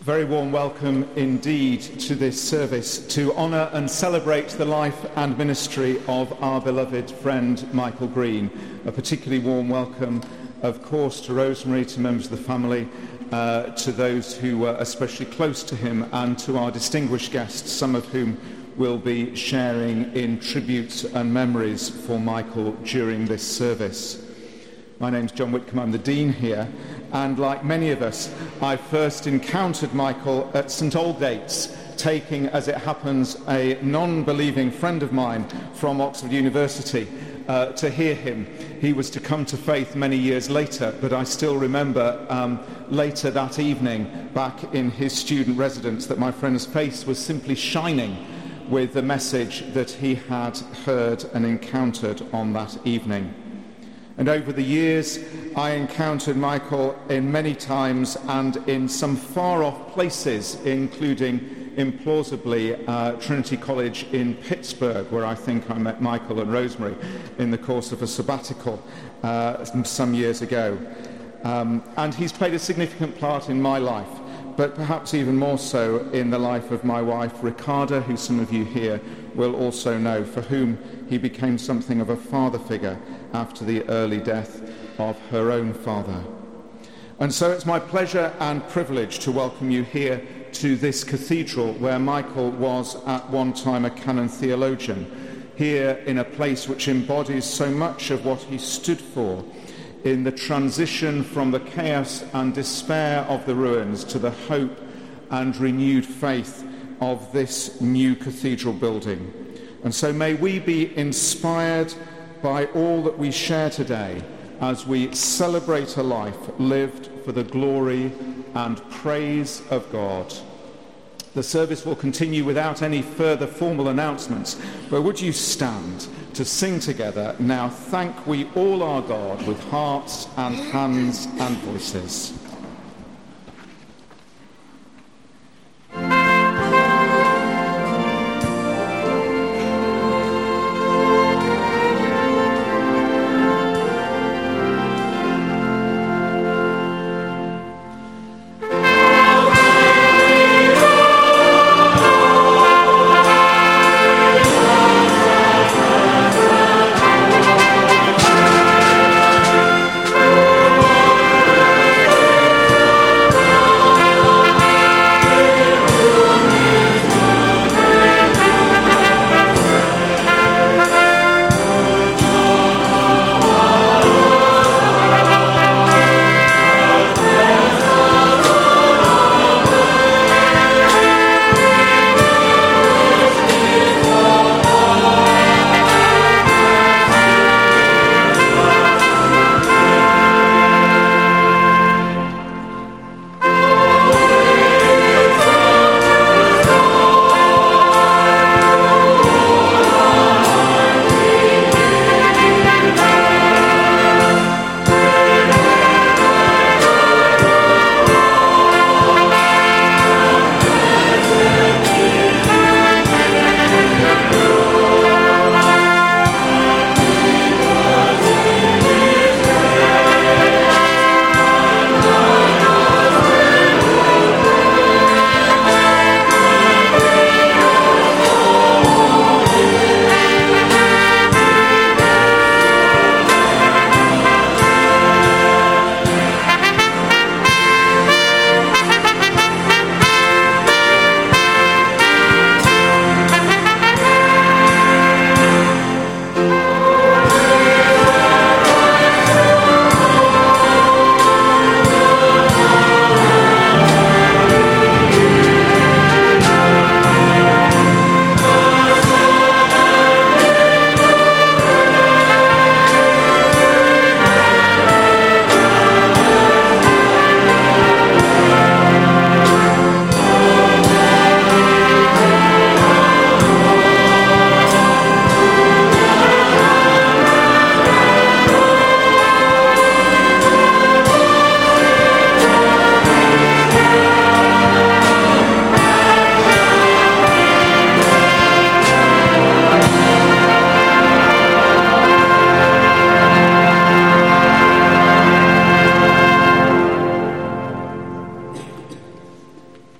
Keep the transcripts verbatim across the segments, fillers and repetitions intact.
very warm welcome indeed to this service to honour and celebrate the life and ministry of our beloved friend Michael Green. A particularly warm welcome, of course, to Rosemary, to members of the family, uh, to those who were especially close to him, and to our distinguished guests, some of whom will be sharing in tributes and memories for Michael during this service. My name's John Whitcomb, I'm the Dean here, and like many of us, I first encountered Michael at St Aldgates, taking, as it happens, a non-believing friend of mine from Oxford University uh, to hear him. He was to come to faith many years later, but I still remember um, later that evening, back in his student residence, that my friend's face was simply shining with the message that he had heard and encountered on that evening. And over the years, I encountered Michael in many times and in some far-off places, including, implausibly, uh, Trinity College in Pittsburgh, where I think I met Michael and Rosemary in the course of a sabbatical uh, some years ago. Um, and he's played a significant part in my life, but perhaps even more so in the life of my wife, Ricarda, who some of you here will also know, for whom he became something of a father figure after the early death of her own father. And so it's my pleasure and privilege to welcome you here to this cathedral where Michael was at one time a canon theologian, here in a place which embodies so much of what he stood for in the transition from the chaos and despair of the ruins to the hope and renewed faith of this new cathedral building. And so may we be inspired by all that we share today as we celebrate a life lived for the glory and praise of God. The service will continue without any further formal announcements, but would you stand to sing together, "Now Thank We All Our God," with hearts and hands and voices. Thank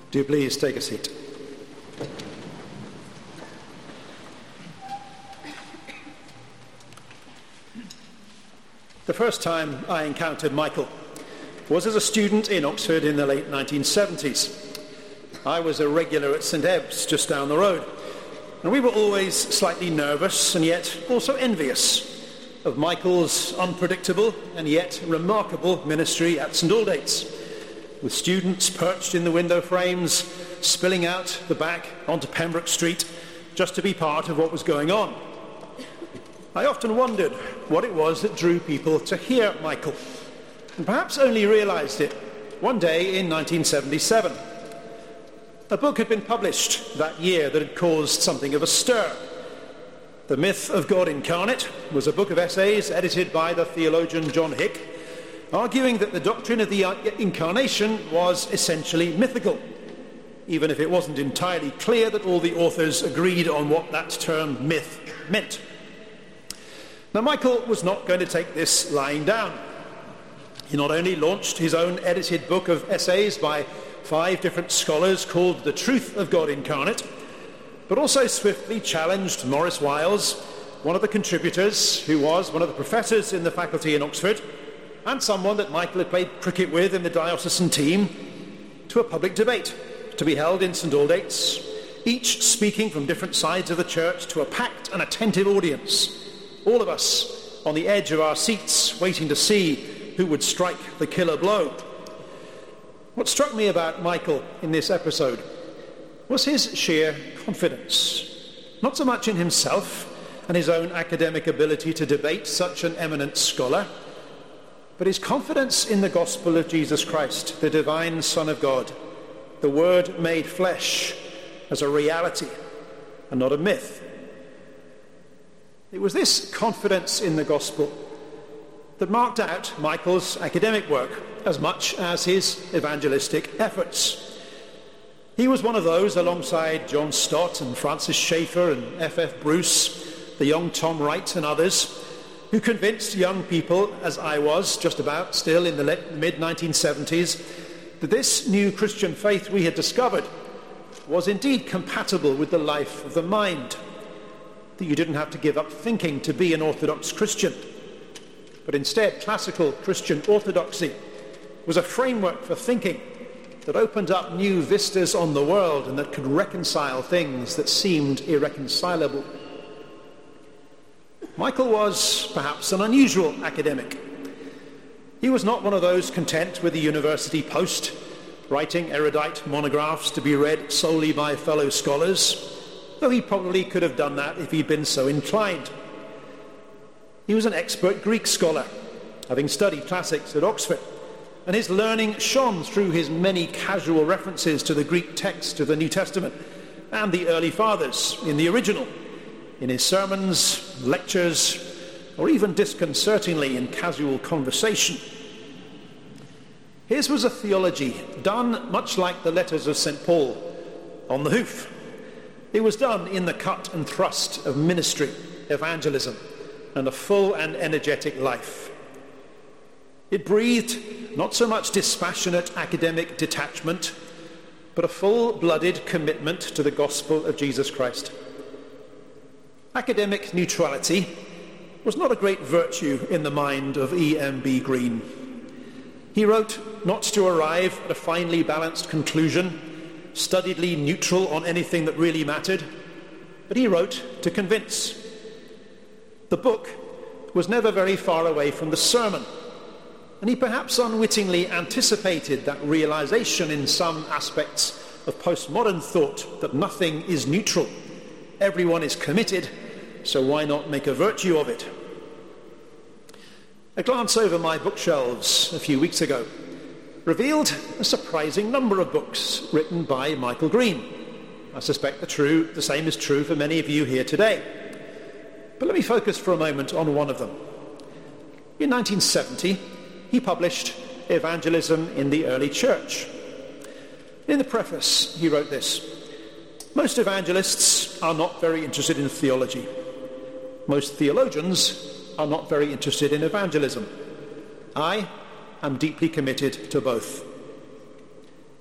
Do please take a seat. The first time I encountered Michael was as a student in Oxford in the late nineteen seventies. I was a regular at St Ebb's just down the road, and we were always slightly nervous and yet also envious of Michael's unpredictable and yet remarkable ministry at St Aldate's, with students perched in the window frames, spilling out the back onto Pembroke Street just to be part of what was going on. I often wondered what it was that drew people to hear Michael, and perhaps only realised it one day in nineteen seventy-seven. A book had been published that year that had caused something of a stir. The Myth of God Incarnate was a book of essays edited by the theologian John Hick, arguing that the doctrine of the Incarnation was essentially mythical, even if it wasn't entirely clear that all the authors agreed on what that term myth meant. Now, Michael was not going to take this lying down. He not only launched his own edited book of essays by five different scholars called The Truth of God Incarnate, but also swiftly challenged Maurice Wiles, one of the contributors, who was one of the professors in the faculty in Oxford, and someone that Michael had played cricket with in the diocesan team, to a public debate to be held in St Aldate's, each speaking from different sides of the church to a packed and attentive audience, all of us on the edge of our seats waiting to see who would strike the killer blow. What struck me about Michael in this episode was his sheer confidence, not so much in himself and his own academic ability to debate such an eminent scholar, but his confidence in the gospel of Jesus Christ, the divine Son of God, the Word made flesh, as a reality and not a myth. It was this confidence in the gospel that marked out Michael's academic work as much as his evangelistic efforts. He was one of those, alongside John Stott and Francis Schaeffer and F F Bruce, the young Tom Wright and others, who convinced young people, as I was just about still in the mid nineteen seventies, that this new Christian faith we had discovered was indeed compatible with the life of the mind, that you didn't have to give up thinking to be an Orthodox Christian, but instead classical Christian orthodoxy was a framework for thinking that opened up new vistas on the world and that could reconcile things that seemed irreconcilable. Michael was perhaps an unusual academic. He was not one of those content with the university post, writing erudite monographs to be read solely by fellow scholars, though he probably could have done that if he'd been so inclined. He was an expert Greek scholar, having studied classics at Oxford, and his learning shone through his many casual references to the Greek text of the New Testament and the early fathers in the original, in his sermons, lectures, or even disconcertingly in casual conversation. His was a theology done much like the letters of Saint Paul, on the hoof. It was done in the cut and thrust of ministry, evangelism, and a full and energetic life. It breathed not so much dispassionate academic detachment, but a full-blooded commitment to the gospel of Jesus Christ. Academic neutrality was not a great virtue in the mind of E M B Green. He wrote not to arrive at a finely balanced conclusion, studiedly neutral on anything that really mattered, but he wrote to convince. The book was never very far away from the sermon, and he perhaps unwittingly anticipated that realization in some aspects of postmodern thought that nothing is neutral, everyone is committed, so why not make a virtue of it? A glance over my bookshelves a few weeks ago revealed a surprising number of books written by Michael Green. I suspect the, true, the same is true for many of you here today. But let me focus for a moment on one of them. In nineteen seventy, he published Evangelism in the Early Church. In the preface, he wrote this: "Most evangelists are not very interested in theology. Most theologians are not very interested in evangelism. I am deeply committed to both."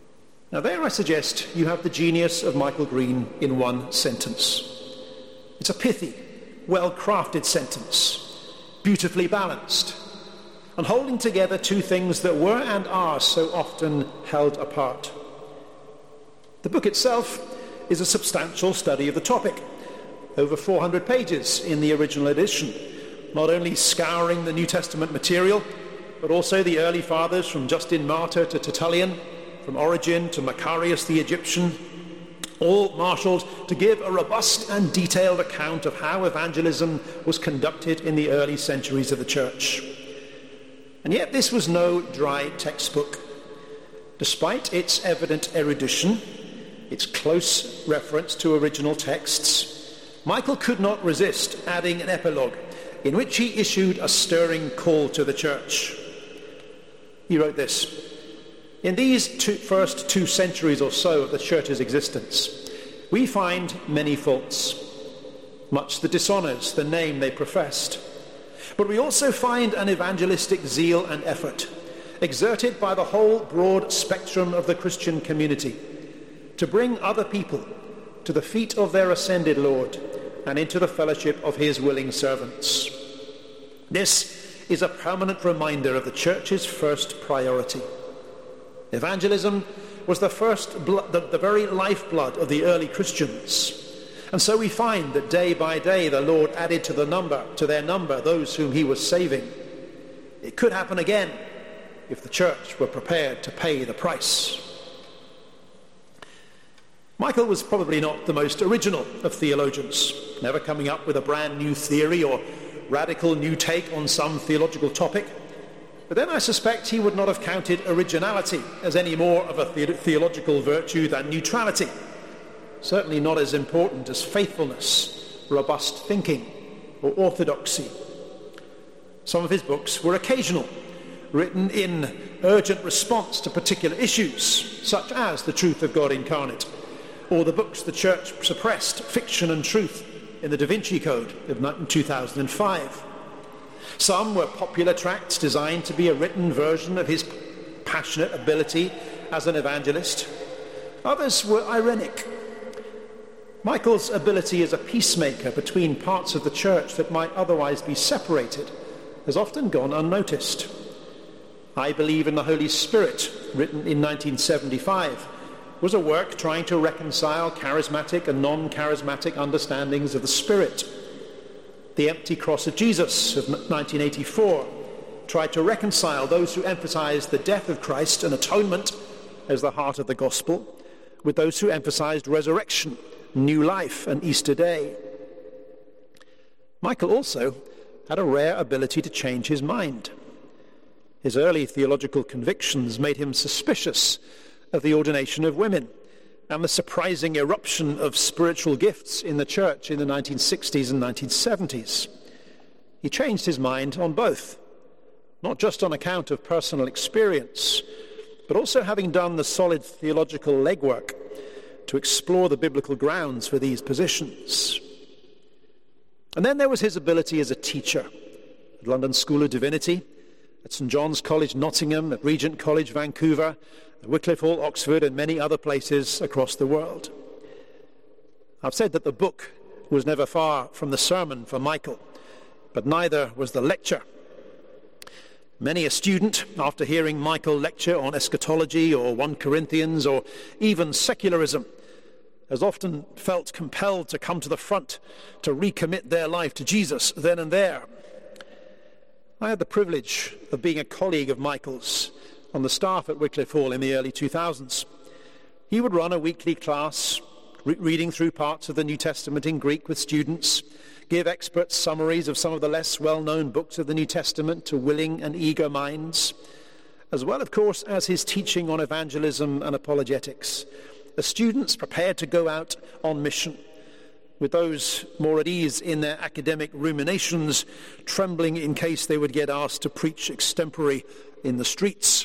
Now there I suggest you have the genius of Michael Green in one sentence. It's a pithy, well-crafted sentence, beautifully balanced, and holding together two things that were and are so often held apart. The book itself is a substantial study of the topic, over four hundred pages in the original edition, not only scouring the New Testament material, but also the early fathers from Justin Martyr to Tertullian, from Origen to Macarius the Egyptian, all marshalled to give a robust and detailed account of how evangelism was conducted in the early centuries of the church. And yet this was no dry textbook. Despite its evident erudition, its close reference to original texts, Michael could not resist adding an epilogue in which he issued a stirring call to the church. He wrote this: "In these two, first two centuries or so of the church's existence, we find many faults, much that dishonours the name they professed. But we also find an evangelistic zeal and effort, exerted by the whole broad spectrum of the Christian community, to bring other people to the feet of their ascended Lord and into the fellowship of his willing servants. This is a permanent reminder of the church's first priority. Evangelism was the first blood, the, the very lifeblood of the early Christians. And so we find that day by day the Lord added to the number, to their number, those whom he was saving. It could happen again if the church were prepared to pay the price." Michael was probably not the most original of theologians, never coming up with a brand new theory or radical new take on some theological topic. But then I suspect he would not have counted originality as any more of a the- theological virtue than neutrality. Certainly not as important as faithfulness, robust thinking, or orthodoxy. Some of his books were occasional, written in urgent response to particular issues, such as The Truth of God Incarnate, or the books the church suppressed, Fiction and Truth, in the Da Vinci Code of two thousand five. Some were popular tracts designed to be a written version of his passionate ability as an evangelist. Others were ironic. Michael's ability as a peacemaker between parts of the church that might otherwise be separated has often gone unnoticed. I Believe in the Holy Spirit, written in nineteen seventy-five, was a work trying to reconcile charismatic and non-charismatic understandings of the Spirit. The Empty Cross of Jesus of nineteen eighty-four tried to reconcile those who emphasized the death of Christ and atonement as the heart of the gospel with those who emphasized resurrection, new life, and Easter Day. Michael also had a rare ability to change his mind. His early theological convictions made him suspicious of the ordination of women and the surprising eruption of spiritual gifts in the church in the nineteen sixties and nineteen seventies. He changed his mind on both, not just on account of personal experience, but also having done the solid theological legwork to explore the biblical grounds for these positions. And then there was his ability as a teacher at London School of Divinity, at St John's College, Nottingham, at Regent College, Vancouver, at Wycliffe Hall, Oxford, and many other places across the world. I've said that the book was never far from the sermon for Michael, but neither was the lecture. Many a student, after hearing Michael lecture on eschatology or First Corinthians or even secularism, has often felt compelled to come to the front to recommit their life to Jesus then and there. I had the privilege of being a colleague of Michael's on the staff at Wycliffe Hall in the early two thousands. He would run a weekly class, re- reading through parts of the New Testament in Greek with students, give expert summaries of some of the less well-known books of the New Testament to willing and eager minds, as well, of course, as his teaching on evangelism and apologetics. The students prepared to go out on mission, with those more at ease in their academic ruminations, trembling in case they would get asked to preach extempore in the streets.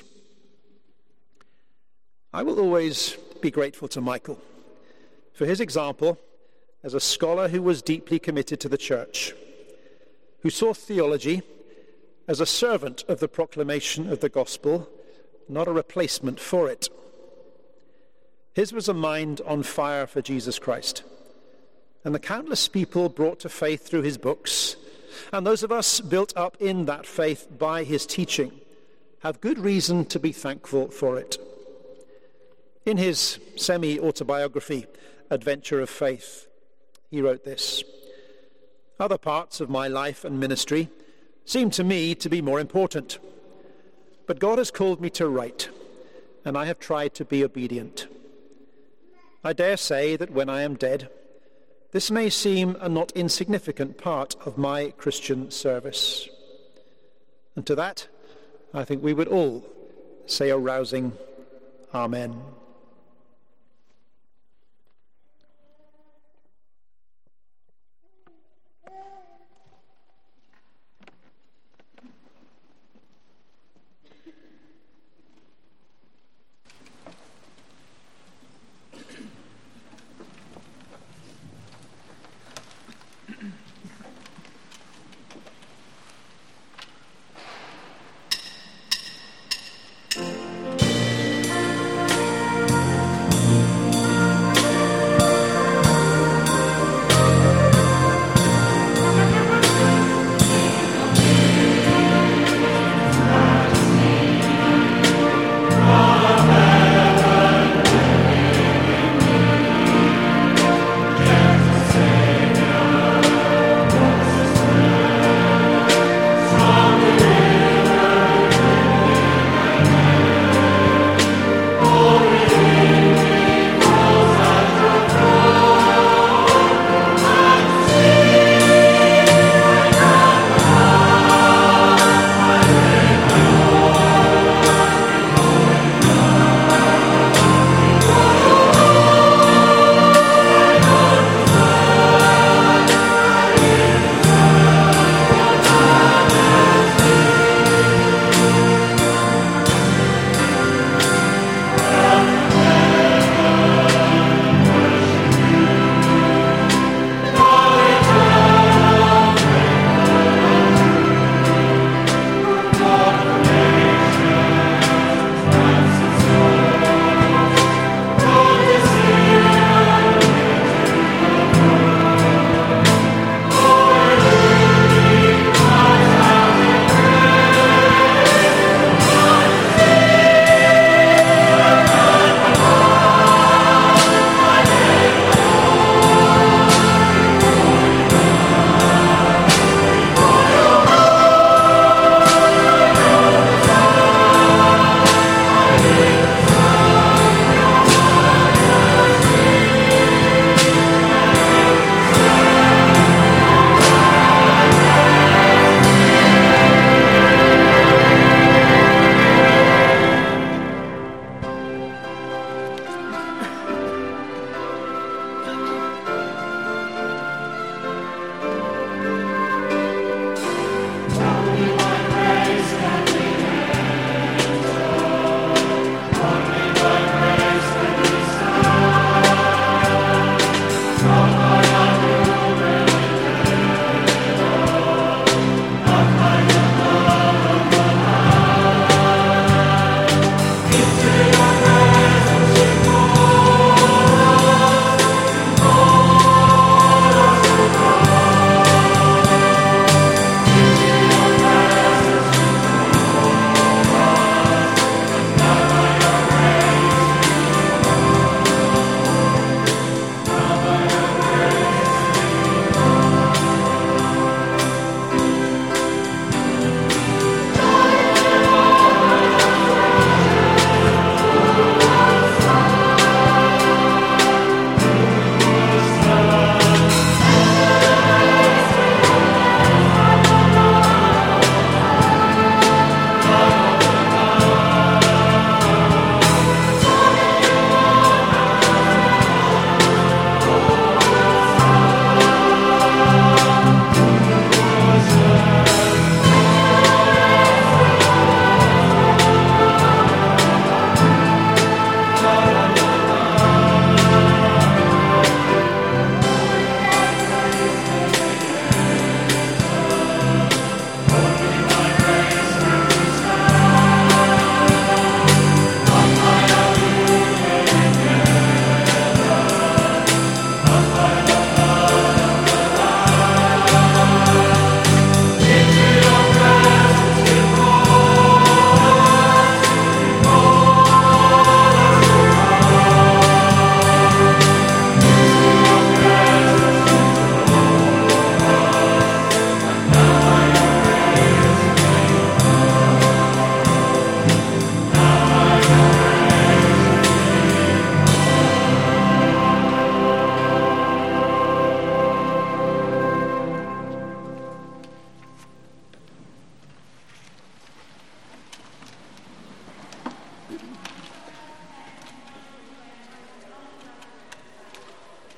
I will always be grateful to Michael for his example as a scholar who was deeply committed to the church, who saw theology as a servant of the proclamation of the gospel, not a replacement for it. His was a mind on fire for Jesus Christ. And the countless people brought to faith through his books, and those of us built up in that faith by his teaching, have good reason to be thankful for it. In his semi-autobiography, Adventure of Faith, he wrote this: "Other parts of my life and ministry seem to me to be more important, but God has called me to write, and I have tried to be obedient. I dare say that when I am dead, this may seem a not insignificant part of my Christian service." And to that, I think we would all say a rousing Amen.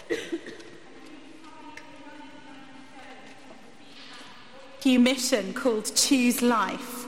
mission called Choose Life.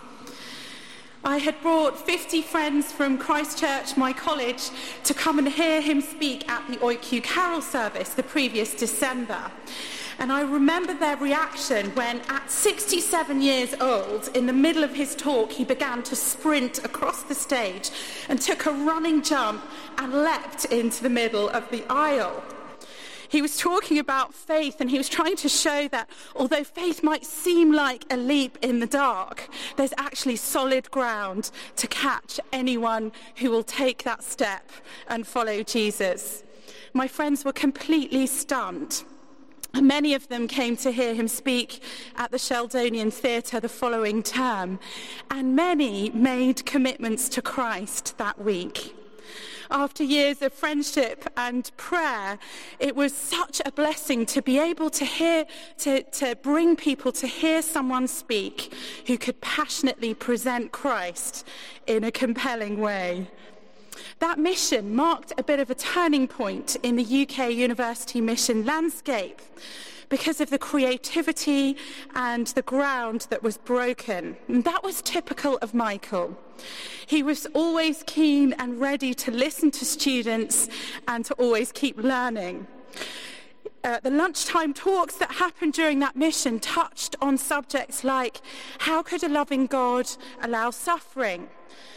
I had brought fifty friends from Christchurch, my college, to come and hear him speak at the O I C U Carol service the previous December. And I remember their reaction when, at sixty-seven years old, in the middle of his talk, he began to sprint across the stage and took a running jump and leapt into the middle of the aisle. He was talking about faith, and he was trying to show that although faith might seem like a leap in the dark, there's actually solid ground to catch anyone who will take that step and follow Jesus. My friends were completely stunned. Many of them came to hear him speak at the Sheldonian Theatre the following term, and many made commitments to Christ that week. After years of friendship and prayer, it was such a blessing to be able to hear, to, to bring people to hear someone speak who could passionately present Christ in a compelling way. That mission marked a bit of a turning point in the U K university mission landscape because of the creativity and the ground that was broken. And that was typical of Michael. He was always keen and ready to listen to students and to always keep learning. Uh, the lunchtime talks that happened during that mission touched on subjects like, how could a loving God allow suffering?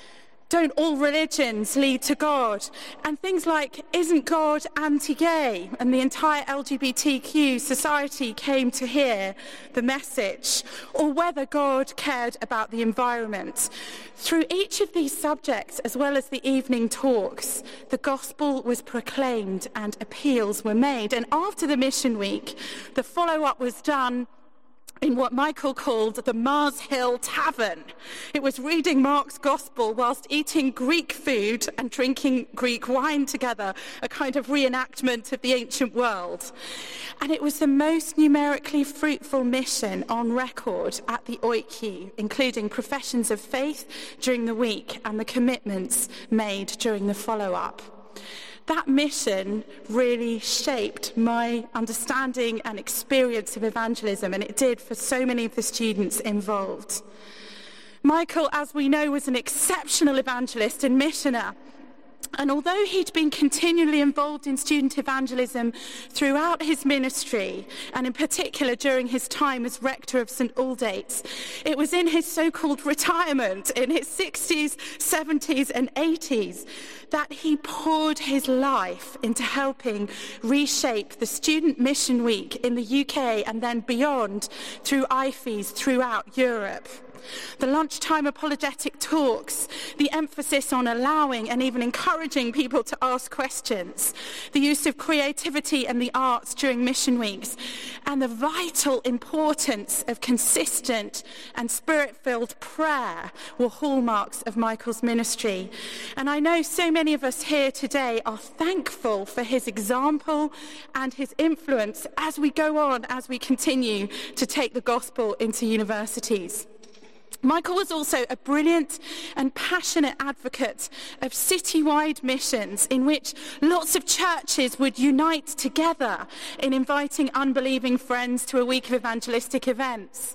Don't all religions lead to God? And things like, isn't God anti-gay? And the entire L G B T Q society came to hear the message. Or whether God cared about the environment. Through each of these subjects, as well as the evening talks, the gospel was proclaimed and appeals were made. And after the mission week, the follow-up was done in what Michael called the Mars Hill Tavern. It was reading Mark's Gospel whilst eating Greek food and drinking Greek wine together, a kind of reenactment of the ancient world. And it was the most numerically fruitful mission on record at the O I C U, including professions of faith during the week and the commitments made during the follow-up. That mission really shaped my understanding and experience of evangelism, and it did for so many of the students involved. Michael, as we know, was an exceptional evangelist and missioner. And although he'd been continually involved in student evangelism throughout his ministry, and in particular during his time as rector of St Aldate's, it was in his so-called retirement in his sixties, seventies and eighties that he poured his life into helping reshape the Student Mission Week in the U K and then beyond through I F Es throughout Europe. The lunchtime apologetic talks, the emphasis on allowing and even encouraging people to ask questions, the use of creativity and the arts during mission weeks, and the vital importance of consistent and spirit-filled prayer were hallmarks of Michael's ministry. And I know so many of us here today are thankful for his example and his influence as we go on, as we continue to take the gospel into universities. Michael was also a brilliant and passionate advocate of citywide missions in which lots of churches would unite together in inviting unbelieving friends to a week of evangelistic events.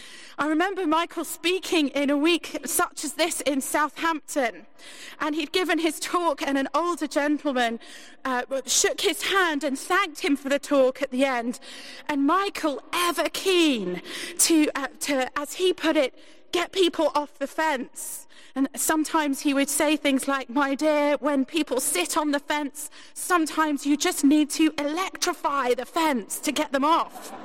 I remember Michael speaking in a week such as this in Southampton, and he'd given his talk, and an older gentleman uh, shook his hand and thanked him for the talk at the end. And Michael, ever keen to, uh, to, as he put it, get people off the fence. And sometimes he would say things like, my dear, when people sit on the fence, sometimes you just need to electrify the fence to get them off.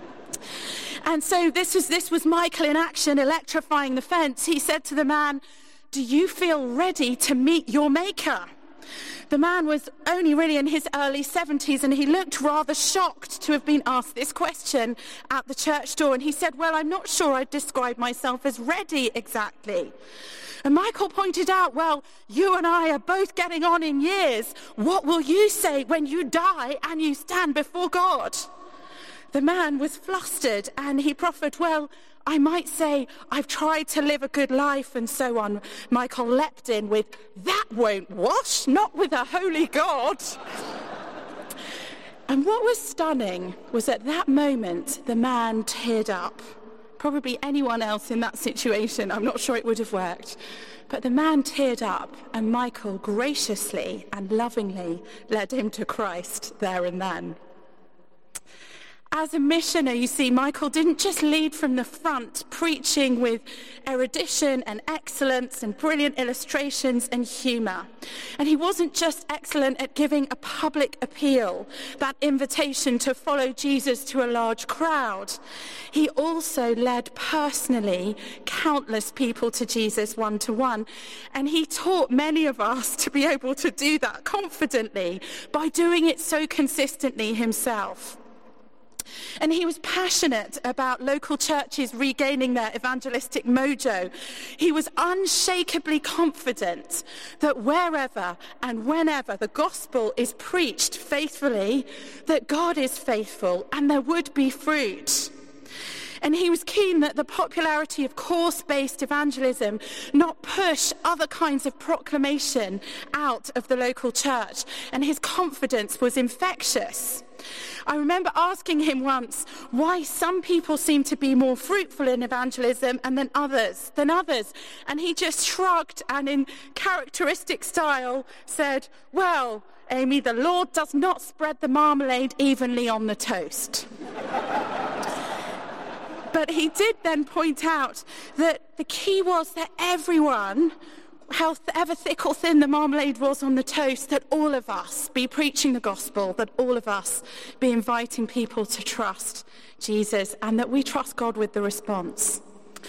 And so this was, this was Michael in action, electrifying the fence. He said to the man, do you feel ready to meet your maker? The man was only really in his early seventies, and he looked rather shocked to have been asked this question at the church door. And he said, well, I'm not sure I'd describe myself as ready exactly. And Michael pointed out, well, you and I are both getting on in years. What will you say when you die and you stand before God? The man was flustered, and he proffered, well, I might say, I've tried to live a good life and so on. Michael leapt in with, that won't wash, not with a holy God. And what was stunning was at that moment, the man teared up. Probably anyone else in that situation, I'm not sure it would have worked. But the man teared up, and Michael graciously and lovingly led him to Christ there and then. As a missioner, you see, Michael didn't just lead from the front, preaching with erudition and excellence and brilliant illustrations and humour. And he wasn't just excellent at giving a public appeal, that invitation to follow Jesus to a large crowd. He also led personally countless people to Jesus one-to-one. And he taught many of us to be able to do that confidently by doing it so consistently himself. And he was passionate about local churches regaining their evangelistic mojo. He was unshakably confident that wherever and whenever the gospel is preached faithfully, that God is faithful and there would be fruit. And he was keen that the popularity of course-based evangelism not push other kinds of proclamation out of the local church. And his confidence was infectious. I remember asking him once why some people seem to be more fruitful in evangelism and then others, than others. And he just shrugged and in characteristic style said, "Well, Amy, the Lord does not spread the marmalade evenly on the toast." But he did then point out that the key was that everyone, however thick or thin the marmalade was on the toast, that all of us be preaching the gospel, that all of us be inviting people to trust Jesus, and that we trust God with the response.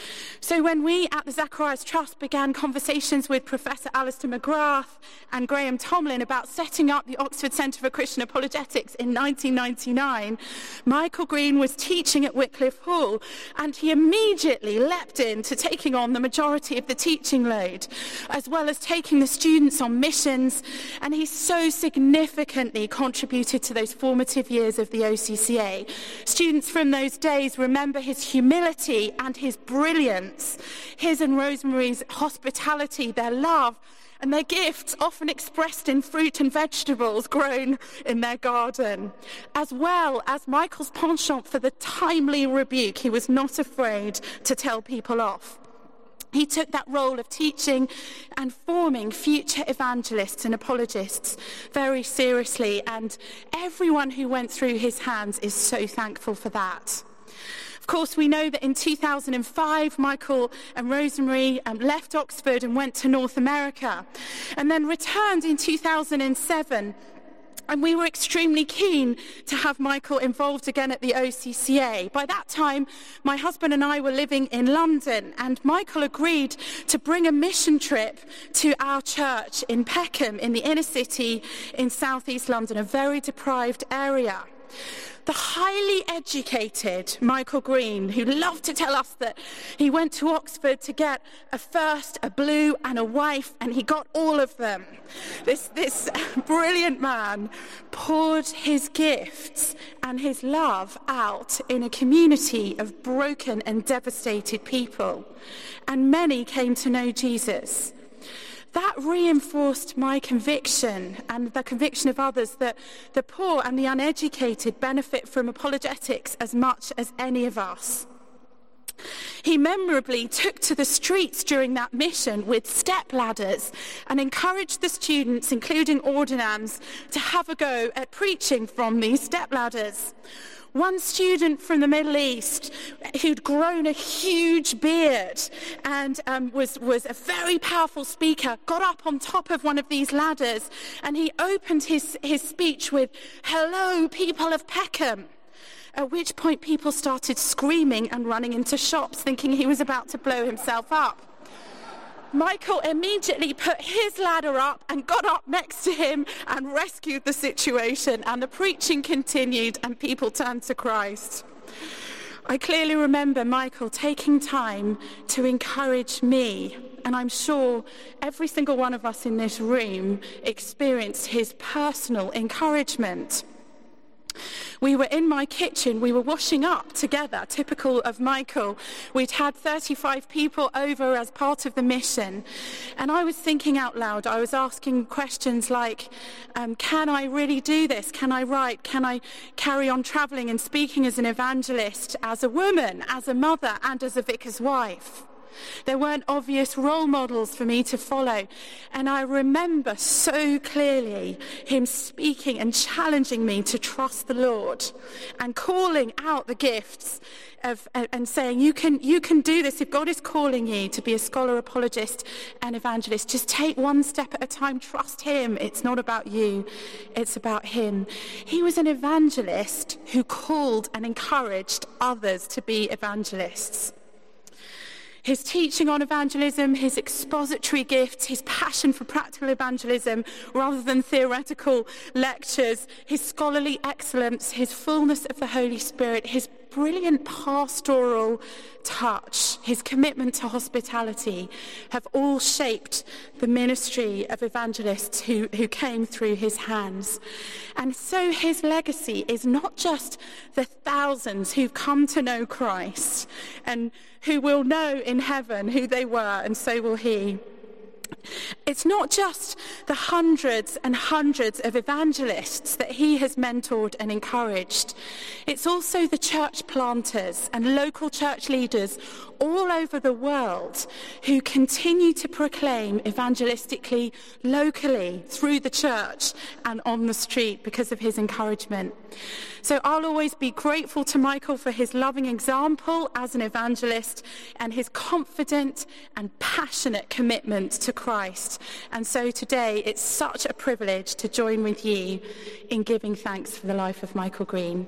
So when we at the Zacharias Trust began conversations with Professor Alistair McGrath and Graham Tomlin about setting up the Oxford Centre for Christian Apologetics in nineteen ninety-nine, Michael Green was teaching at Wycliffe Hall, and he immediately leapt into taking on the majority of the teaching load, as well as taking the students on missions, and he so significantly contributed to those formative years of the O C C A. Students from those days remember his humility and his brilliance, his and Rosemary's hospitality, their love, and their gifts often expressed in fruit and vegetables grown in their garden, as well as Michael's penchant for the timely rebuke. He was not afraid to tell people off. He took that role of teaching and forming future evangelists and apologists very seriously, and everyone who went through his hands is so thankful for that. Of course, we know that in two thousand five, Michael and Rosemary um, left Oxford and went to North America, and then returned in two thousand seven. And we were extremely keen to have Michael involved again at the O C C A. By that time, my husband and I were living in London, and Michael agreed to bring a mission trip to our church in Peckham, in the inner city in southeast London, a very deprived area. The highly educated Michael Green, who loved to tell us that he went to Oxford to get a first, a blue and a wife, and he got all of them. This, this brilliant man poured his gifts and his love out in a community of broken and devastated people, and many came to know Jesus. That reinforced my conviction and the conviction of others that the poor and the uneducated benefit from apologetics as much as any of us. He memorably took to the streets during that mission with step ladders and encouraged the students, including ordinands, to have a go at preaching from these step ladders. One student from the Middle East who'd grown a huge beard and um, was, was a very powerful speaker got up on top of one of these ladders, and he opened his, his speech with, "Hello, people of Peckham," at which point people started screaming and running into shops thinking he was about to blow himself up. Michael immediately put his ladder up and got up next to him and rescued the situation, and the preaching continued and people turned to Christ. I clearly remember Michael taking time to encourage me, and I'm sure every single one of us in this room experienced his personal encouragement. We were in my kitchen, we were washing up together, typical of Michael. We'd had thirty-five people over as part of the mission. And I was thinking out loud, I was asking questions like, um, can I really do this? Can I write? Can I carry on travelling and speaking as an evangelist, as a woman, as a mother, and as a vicar's wife? There weren't obvious role models for me to follow. And I remember so clearly him speaking and challenging me to trust the Lord and calling out the gifts of, and saying, you can, you can do this. If God is calling you to be a scholar, apologist, and evangelist, just take one step at a time. Trust him. It's not about you. It's about him. He was an evangelist who called and encouraged others to be evangelists. His teaching on evangelism, his expository gifts, his passion for practical evangelism rather than theoretical lectures, his scholarly excellence, his fullness of the Holy Spirit, his brilliant pastoral touch, his commitment to hospitality have all shaped the ministry of evangelists who, who came through his hands. And so his legacy is not just the thousands who've come to know Christ and who will know in heaven who they were, and so will he. It's not just the hundreds and hundreds of evangelists that he has mentored and encouraged. It's also the church planters and local church leaders all over the world who continue to proclaim evangelistically, locally, through the church and on the street because of his encouragement. So I'll always be grateful to Michael for his loving example as an evangelist and his confident and passionate commitment to Christ. And so today it's such a privilege to join with you in giving thanks for the life of Michael Green.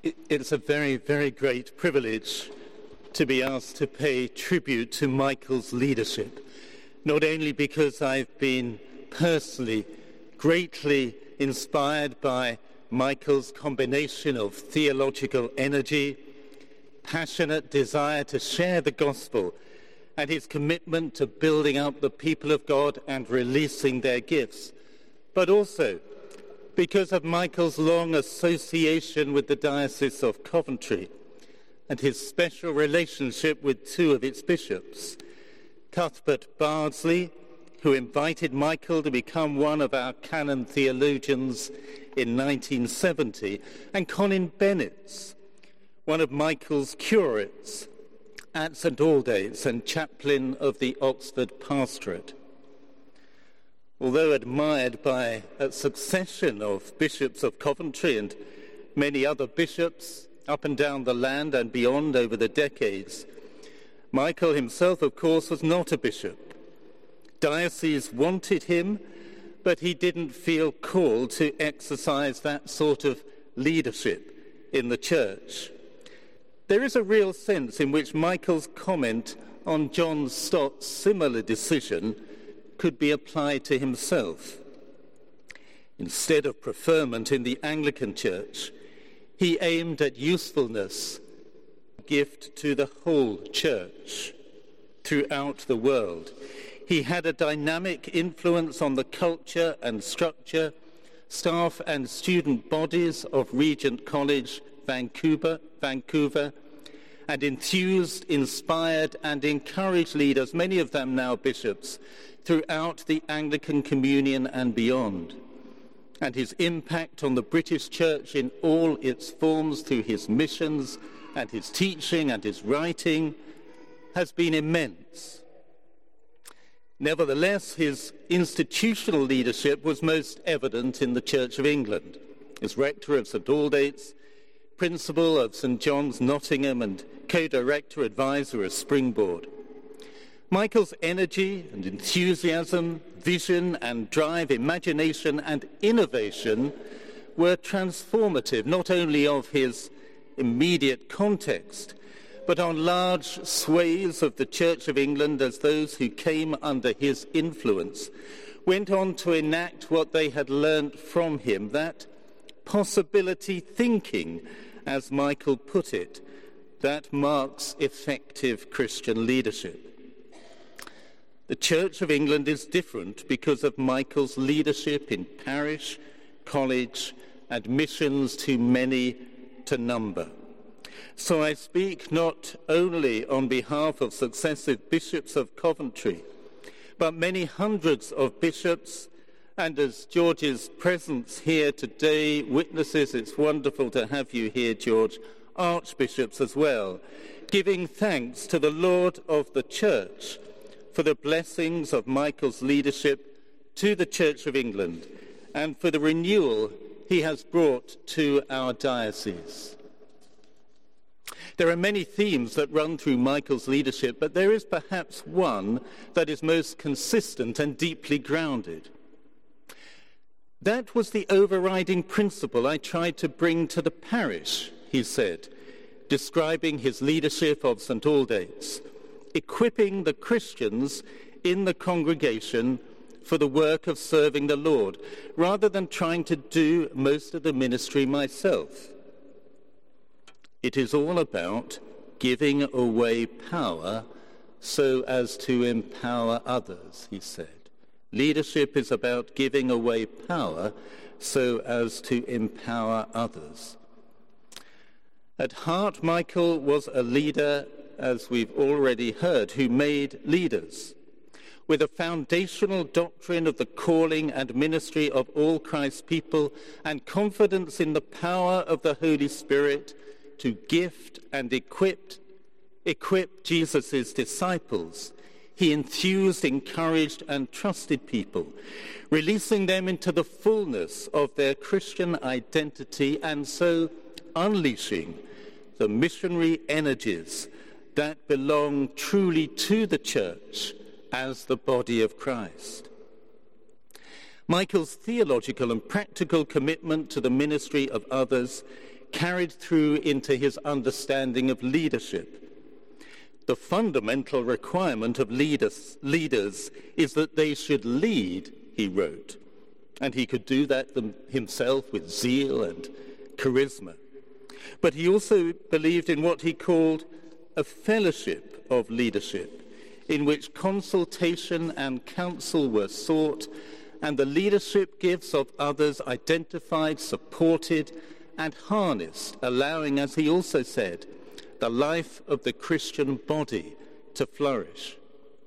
It's a very, very great privilege to be asked to pay tribute to Michael's leadership, not only because I've been personally greatly inspired by Michael's combination of theological energy, passionate desire to share the gospel, and his commitment to building up the people of God and releasing their gifts, but also because of Michael's long association with the Diocese of Coventry and his special relationship with two of its bishops, Cuthbert Bardsley, who invited Michael to become one of our canon theologians in nineteen seventy, and Colin Bennetts, one of Michael's curates at St Aldate's and chaplain of the Oxford Pastorate. Although admired by a succession of bishops of Coventry and many other bishops up and down the land and beyond over the decades, Michael himself, of course, was not a bishop. Diocese wanted him, but he didn't feel called to exercise that sort of leadership in the church. There is a real sense in which Michael's comment on John Stott's similar decision could be applied to himself. Instead of preferment in the Anglican Church, he aimed at usefulness, gift to the whole church throughout the world. He had a dynamic influence on the culture and structure, staff and student bodies of Regent College, Vancouver, Vancouver, and enthused, inspired, and encouraged leaders, many of them now bishops, throughout the Anglican Communion and beyond. And his impact on the British Church in all its forms through his missions and his teaching and his writing has been immense. Nevertheless, his institutional leadership was most evident in the Church of England. As rector of St Aldate's, principal of St John's, Nottingham, and co-director advisor of Springboard. Michael's energy and enthusiasm, vision and drive, imagination and innovation were transformative, not only of his immediate context, but on large swathes of the Church of England, as those who came under his influence went on to enact what they had learnt from him, that possibility thinking, as Michael put it, that marks effective Christian leadership. The Church of England is different because of Michael's leadership in parish, college, and missions too many to number. So I speak not only on behalf of successive bishops of Coventry, but many hundreds of bishops, and as George's presence here today witnesses, it's wonderful to have you here, George, archbishops as well, giving thanks to the Lord of the Church for the blessings of Michael's leadership to the Church of England and for the renewal he has brought to our diocese. There are many themes that run through Michael's leadership, but there is perhaps one that is most consistent and deeply grounded. That was the overriding principle I tried to bring to the parish, he said, describing his leadership of St Aldate's, equipping the Christians in the congregation for the work of serving the Lord, rather than trying to do most of the ministry myself. It is all about giving away power so as to empower others, he said. Leadership is about giving away power so as to empower others. At heart, Michael was a leader, as we've already heard, who made leaders. With a foundational doctrine of the calling and ministry of all Christ's people and confidence in the power of the Holy Spirit to gift and equip, equip Jesus' disciples, he enthused, encouraged, and trusted people, releasing them into the fullness of their Christian identity and so unleashing the missionary energies that belong truly to the Church as the body of Christ. Michael's theological and practical commitment to the ministry of others carried through into his understanding of leadership. The fundamental requirement of leaders, leaders is that they should lead, he wrote, and he could do that them, himself with zeal and charisma. But he also believed in what he called a fellowship of leadership, in which consultation and counsel were sought, and the leadership gifts of others identified, supported, and harnessed, allowing, as he also said, the life of the Christian body to flourish.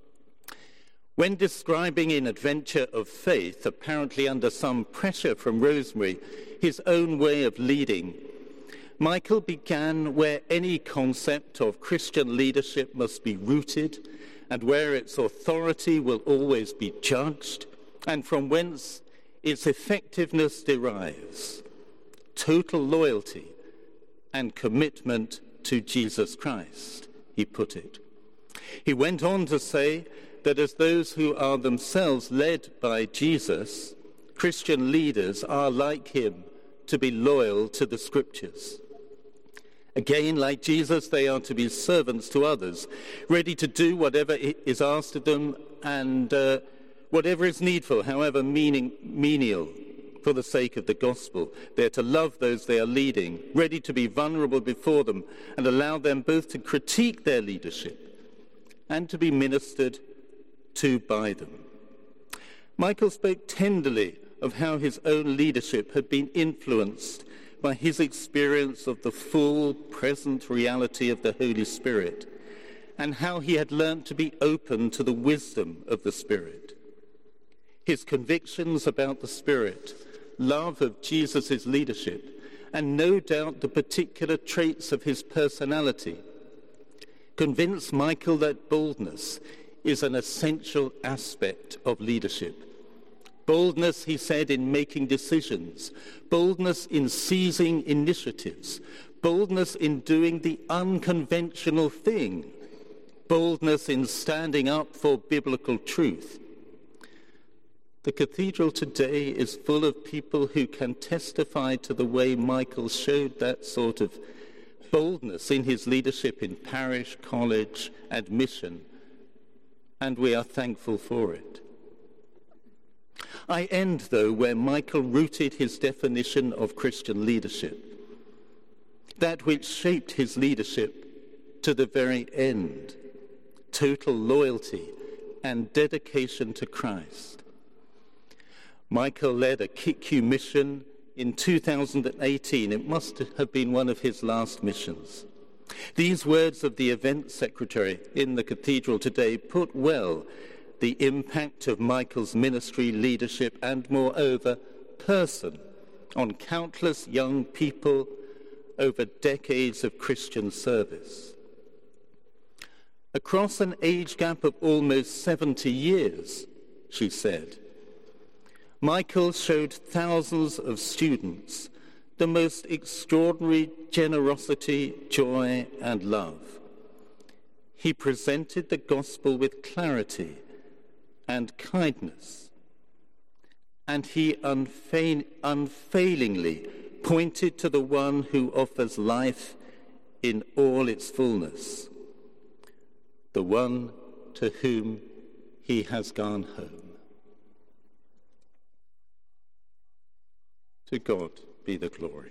When describing in Adventure of Faith, apparently under some pressure from Rosemary, his own way of leading, Michael began where any concept of Christian leadership must be rooted and where its authority will always be judged, and from whence its effectiveness derives: total loyalty and commitment to Jesus Christ, he put it. He went on to say that as those who are themselves led by Jesus, Christian leaders are like him to be loyal to the Scriptures. Again, like Jesus, they are to be servants to others, ready to do whatever is asked of them and uh, whatever is needful, however meaning, menial, for the sake of the gospel. They are to love those they are leading, ready to be vulnerable before them, and allow them both to critique their leadership and to be ministered to by them. Michael spoke tenderly of how his own leadership had been influenced by his experience of the full, present reality of the Holy Spirit, and how he had learnt to be open to the wisdom of the Spirit. His convictions about the Spirit, love of Jesus' leadership, and no doubt the particular traits of his personality, convinced Michael that boldness is an essential aspect of leadership. Boldness, he said, in making decisions, boldness in seizing initiatives, boldness in doing the unconventional thing, boldness in standing up for biblical truth. The cathedral today is full of people who can testify to the way Michael showed that sort of boldness in his leadership in parish, college, and mission, and we are thankful for it. I end, though, where Michael rooted his definition of Christian leadership, that which shaped his leadership to the very end: total loyalty and dedication to Christ. Michael led a K I C U mission in two thousand eighteen. It must have been one of his last missions. These words of the event secretary in the cathedral today put well the impact of Michael's ministry, leadership, and moreover, person on countless young people over decades of Christian service. Across an age gap of almost seventy years, she said, Michael showed thousands of students the most extraordinary generosity, joy, and love. He presented the gospel with clarity and kindness, and he unfail- unfailingly pointed to the one who offers life in all its fullness, the one to whom he has gone home. To God be the glory.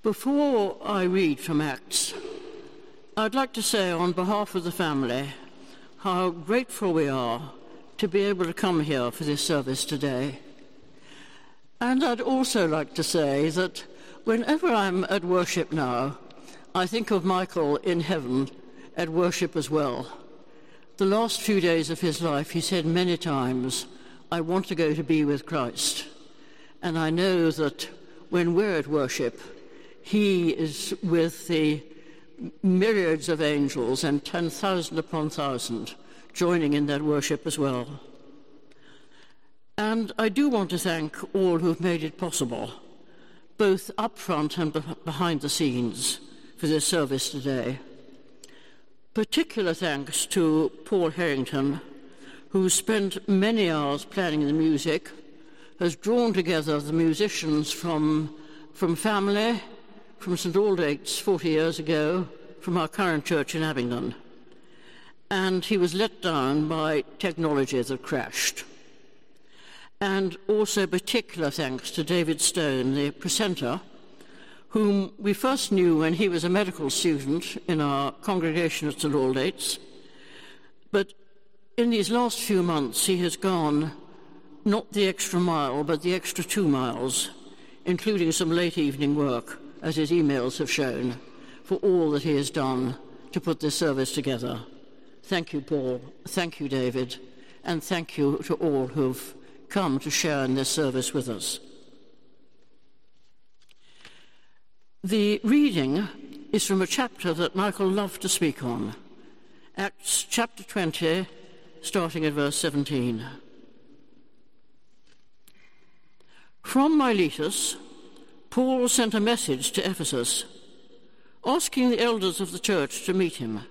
Before I read from Acts, I'd like to say on behalf of the family how grateful we are to be able to come here for this service today. And I'd also like to say that whenever I'm at worship now, I think of Michael in heaven at worship as well. The last few days of his life, he said many times, I want to go to be with Christ. And I know that when we're at worship, he is with the myriads of angels and ten thousand upon thousand joining in that worship as well. And I do want to thank all who've made it possible, both up front and be- behind the scenes, for this service today. Particular thanks to Paul Harrington, who spent many hours planning the music, has drawn together the musicians from, from family, from St Aldate's forty years ago, from our current church in Abingdon. And he was let down by technology that crashed. And also particular thanks to David Stone, the presenter, whom we first knew when he was a medical student in our congregation at St Aldate's. But in these last few months, he has gone not the extra mile, but the extra two miles, including some late evening work, as his emails have shown, for all that he has done to put this service together. Thank you, Paul. Thank you, David. And thank you to all who've come to share in this service with us. The reading is from a chapter that Michael loved to speak on, Acts chapter twenty, starting at verse seventeen. From Miletus, Paul sent a message to Ephesus, asking the elders of the church to meet him.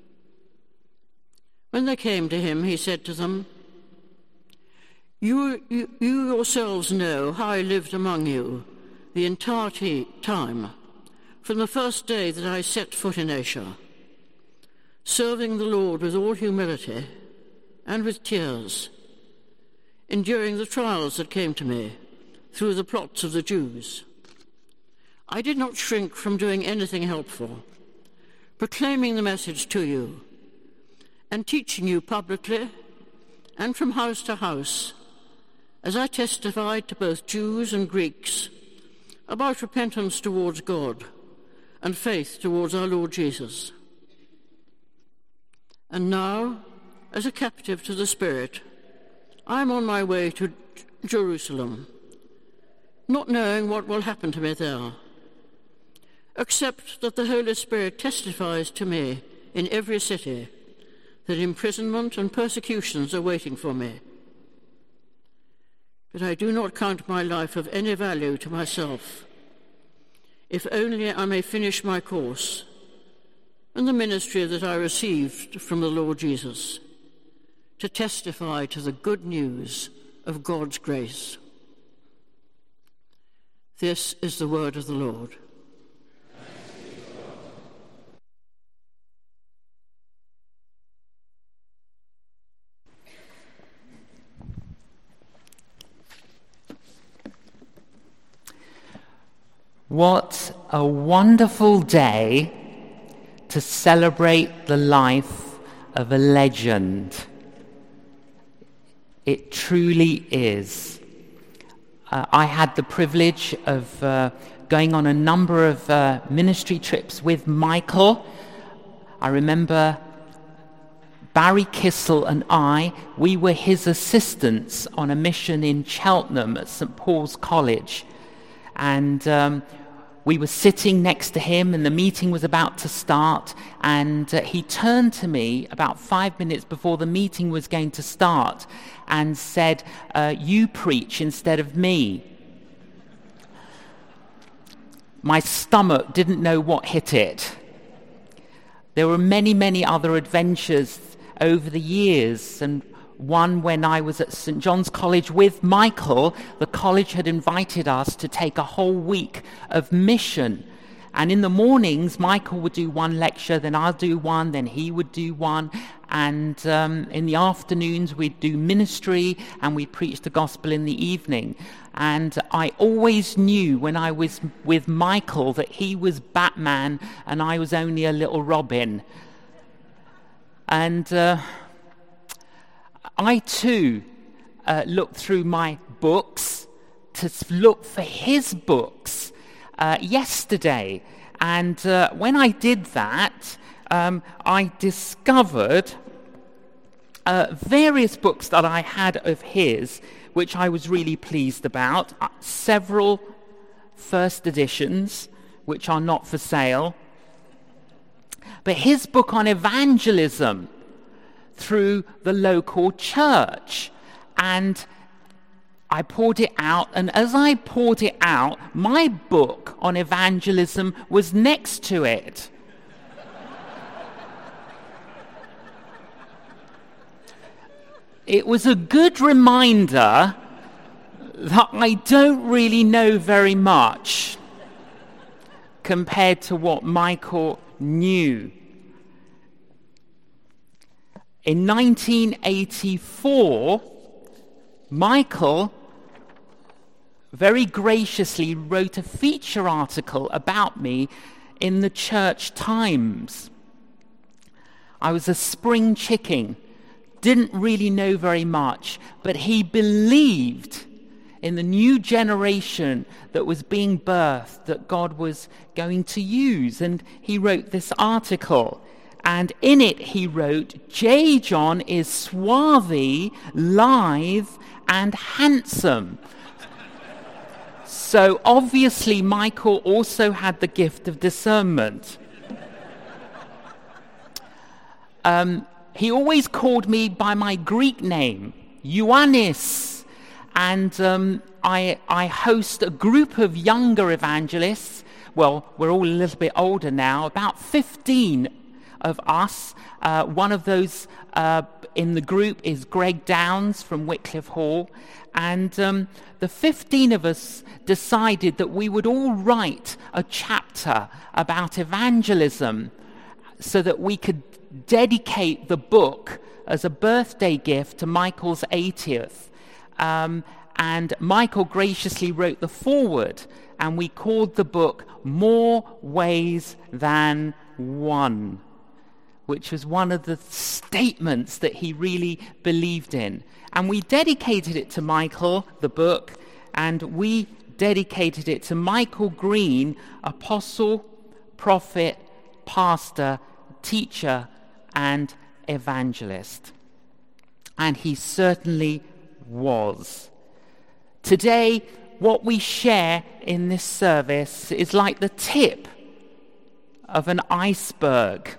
When they came to him, he said to them, You, you, you yourselves know how I lived among you the entire t- time, from the first day that I set foot in Asia, serving the Lord with all humility and with tears, enduring the trials that came to me through the plots of the Jews. I did not shrink from doing anything helpful, proclaiming the message to you and teaching you publicly and from house to house, as I testified to both Jews and Greeks about repentance towards God and faith towards our Lord Jesus. And now, as a captive to the Spirit, I am on my way to Jerusalem, not knowing what will happen to me there, except that the Holy Spirit testifies to me in every city that imprisonment and persecutions are waiting for me. But I do not count my life of any value to myself, if only I may finish my course and the ministry that I received from the Lord Jesus, to testify to the good news of God's grace. This is the word of the Lord. What a wonderful day to celebrate the life of a legend. It truly is. Uh, I had the privilege of uh, going on a number of uh, ministry trips with Michael. I remember Barry Kissel and I, we were his assistants on a mission in Cheltenham at St Paul's College. And um, we were sitting next to him and the meeting was about to start, and uh, he turned to me about five minutes before the meeting was going to start and said, uh, you preach instead of me. My stomach didn't know what hit it. There were many, many other adventures over the years, and one when I was at St John's College with Michael. The college had invited us to take a whole week of mission. And in the mornings, Michael would do one lecture, then I'll do one, then he would do one. and um, in the afternoons we'd do ministry and we'd preach the gospel in the evening. And I always knew when I was with Michael that he was Batman and I was only a little Robin. And uh, I too uh, looked through my books to look for his books uh, yesterday. And uh, when I did that, um, I discovered uh, various books that I had of his, which I was really pleased about. Uh, several first editions, which are not for sale. But his book on evangelism through the local church. And I poured it out, and as I poured it out, my book on evangelism was next to it. It was a good reminder that I don't really know very much compared to what Michael knew. In nineteen eighty-four, Michael very graciously wrote a feature article about me in the Church Times. I was a spring chicken, didn't really know very much, but he believed in the new generation that was being birthed, that God was going to use. And he wrote this article. And in it he wrote, J. John is swarthy, lithe, and handsome. So obviously Michael also had the gift of discernment. Um, he always called me by my Greek name, Ioannis. And um, I, I host a group of younger evangelists. Well, we're all a little bit older now, about fifteen of us. Uh, one of those uh, in the group is Greg Downs from Wycliffe Hall. And um, the fifteen of us decided that we would all write a chapter about evangelism so that we could dedicate the book as a birthday gift to Michael's eightieth. Um, and Michael graciously wrote the foreword, and we called the book More Ways Than One, which was one of the statements that he really believed in. And we dedicated it to Michael, the book, and we dedicated it to Michael Green, apostle, prophet, pastor, teacher, and evangelist. And he certainly was. Today, what we share in this service is like the tip of an iceberg.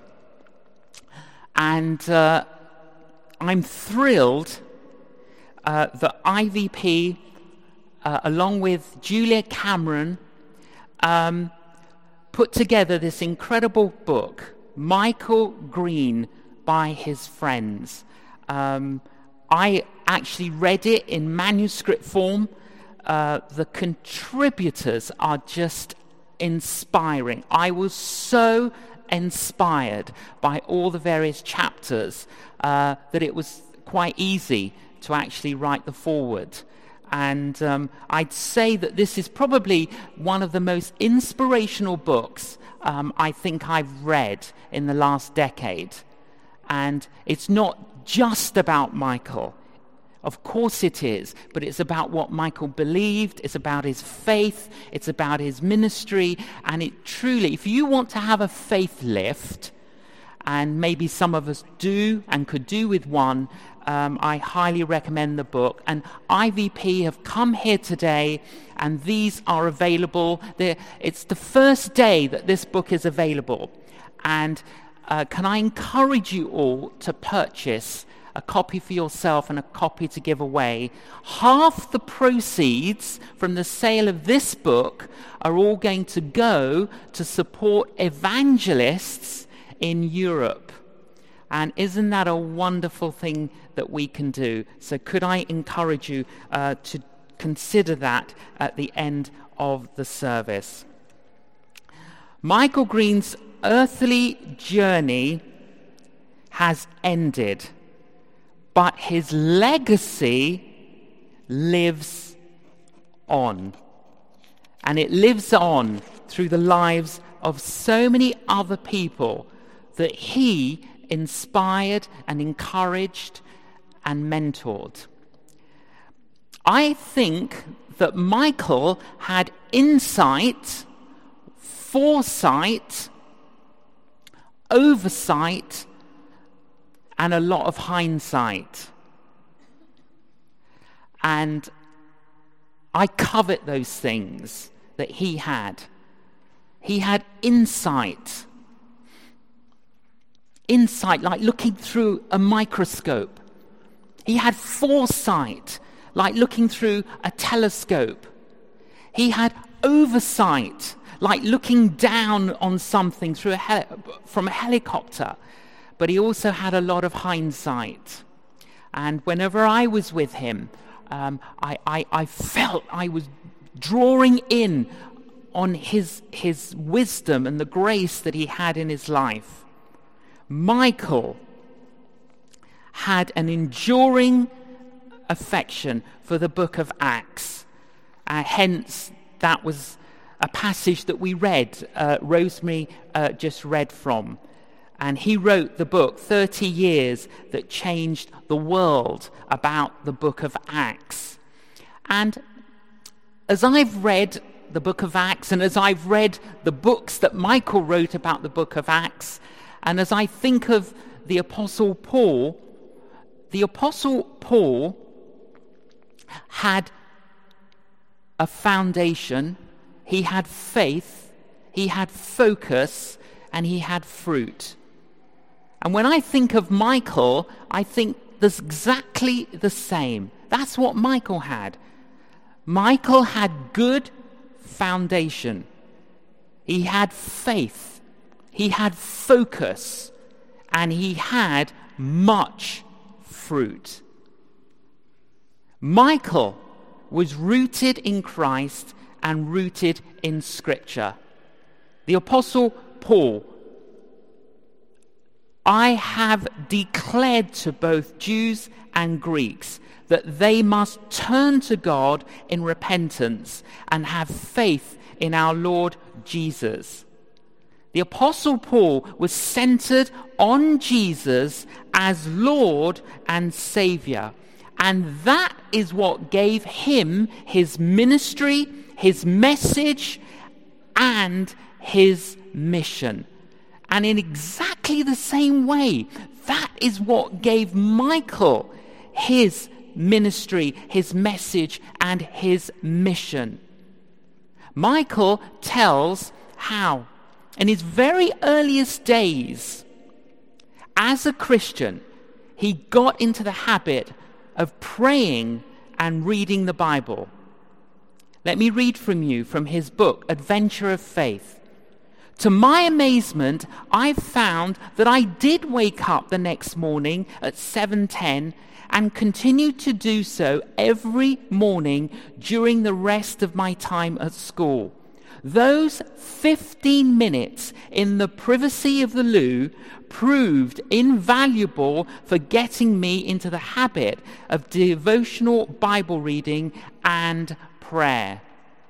And uh, I'm thrilled uh, that I V P, uh, along with Julia Cameron, um, put together this incredible book, Michael Green by His Friends. Um, I actually read it in manuscript form. Uh, the contributors are just inspiring. I was so inspired by all the various chapters uh, that it was quite easy to actually write the foreword. And um, I'd say that this is probably one of the most inspirational books um, I think I've read in the last decade. And it's not just about Michael. Of course it is, but it's about what Michael believed, it's about his faith, it's about his ministry, and it truly, if you want to have a faith lift, and maybe some of us do and could do with one, um, I highly recommend the book. And I V P have come here today, and these are available. They're, it's the first day that this book is available. And uh, can I encourage you all to purchase a copy for yourself and a copy to give away. Half the proceeds from the sale of this book are all going to go to support evangelists in Europe. And isn't that a wonderful thing that we can do? So could I encourage you uh, to consider that at the end of the service. Michael Green's earthly journey has ended, but his legacy lives on. And it lives on through the lives of so many other people that he inspired and encouraged and mentored. I think that Michael had insight, foresight, oversight, and a lot of hindsight. And I covet those things that he had. He had insight. Insight, like looking through a microscope. He had foresight, like looking through a telescope. He had oversight, like looking down on something through a heli- from a helicopter. But he also had a lot of hindsight. And whenever I was with him, um, I, I, I felt I was drawing in on his, his wisdom and the grace that he had in his life. Michael had an enduring affection for the book of Acts. Uh, hence, that was a passage that we read, uh, Rosemary uh, just read from. And he wrote the book, thirty years that changed the world, about the book of Acts. And as I've read the book of Acts, and as I've read the books that Michael wrote about the book of Acts, and as I think of the Apostle Paul, the Apostle Paul had a foundation, he had faith, he had focus, and he had fruit. And when I think of Michael, I think there's exactly the same. That's what Michael had. Michael had good foundation. He had faith. He had focus. And he had much fruit. Michael was rooted in Christ and rooted in Scripture. The Apostle Paul, I have declared to both Jews and Greeks that they must turn to God in repentance and have faith in our Lord Jesus. The Apostle Paul was centered on Jesus as Lord and Savior. And that is what gave him his ministry, his message, and his mission. And in exactly the same way, that is what gave Michael his ministry, his message, and his mission. Michael tells how, in his very earliest days, as a Christian, he got into the habit of praying and reading the Bible. Let me read from you from his book, Adventure of Faith. To my amazement, I found that I did wake up the next morning at seven ten and continued to do so every morning during the rest of my time at school. Those fifteen minutes in the privacy of the loo proved invaluable for getting me into the habit of devotional Bible reading and prayer.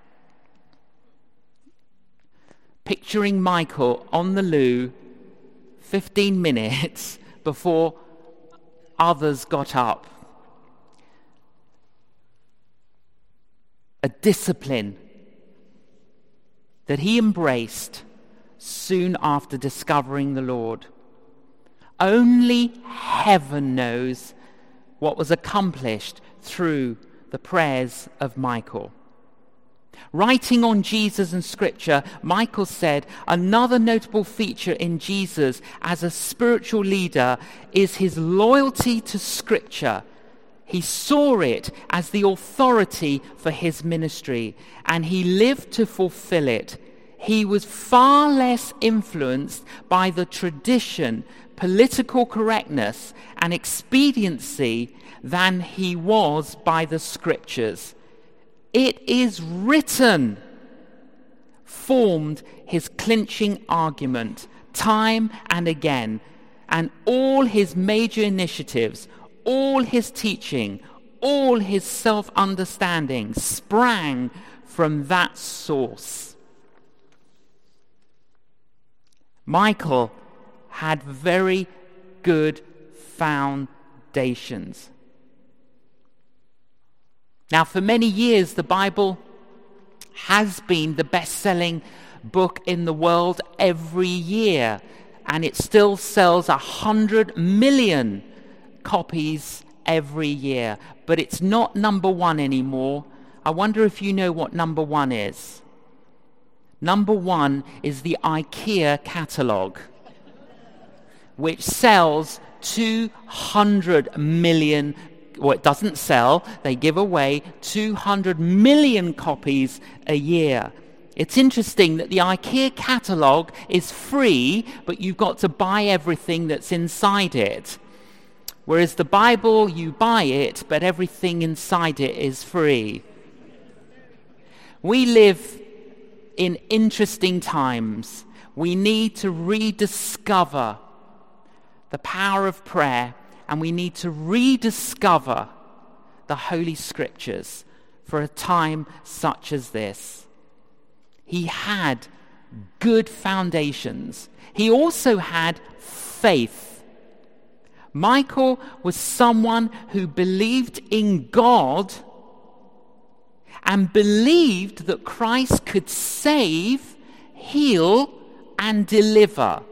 Picturing Michael on the loo fifteen minutes before others got up. A discipline that he embraced soon after discovering the Lord. Only heaven knows what was accomplished through the prayers of Michael. Writing on Jesus and Scripture, Michael said, another notable feature in Jesus as a spiritual leader is his loyalty to Scripture. He saw it as the authority for his ministry, and he lived to fulfill it. He was far less influenced by the tradition, political correctness, and expediency than he was by the Scriptures. It is written, formed his clinching argument time and again, And all his major initiatives, all his teaching, all his self-understanding sprang from that source. Michael had very good foundations. Now, for many years, the Bible has been the best-selling book in the world every year, and it still sells a hundred million copies every year. But it's not number one anymore. I wonder if you know what number one is. Number one is the IKEA catalogue, which sells two hundred million. Well, it doesn't sell. They give away two hundred million copies a year. It's interesting that the IKEA catalogue is free, but you've got to buy everything that's inside it. Whereas the Bible, you buy it, but everything inside it is free. We live in interesting times. We need to rediscover the power of prayer, and we need to rediscover the Holy Scriptures for a time such as this. He had good foundations. He also had faith. Michael was someone who believed in God and believed that Christ could save, heal, and deliver.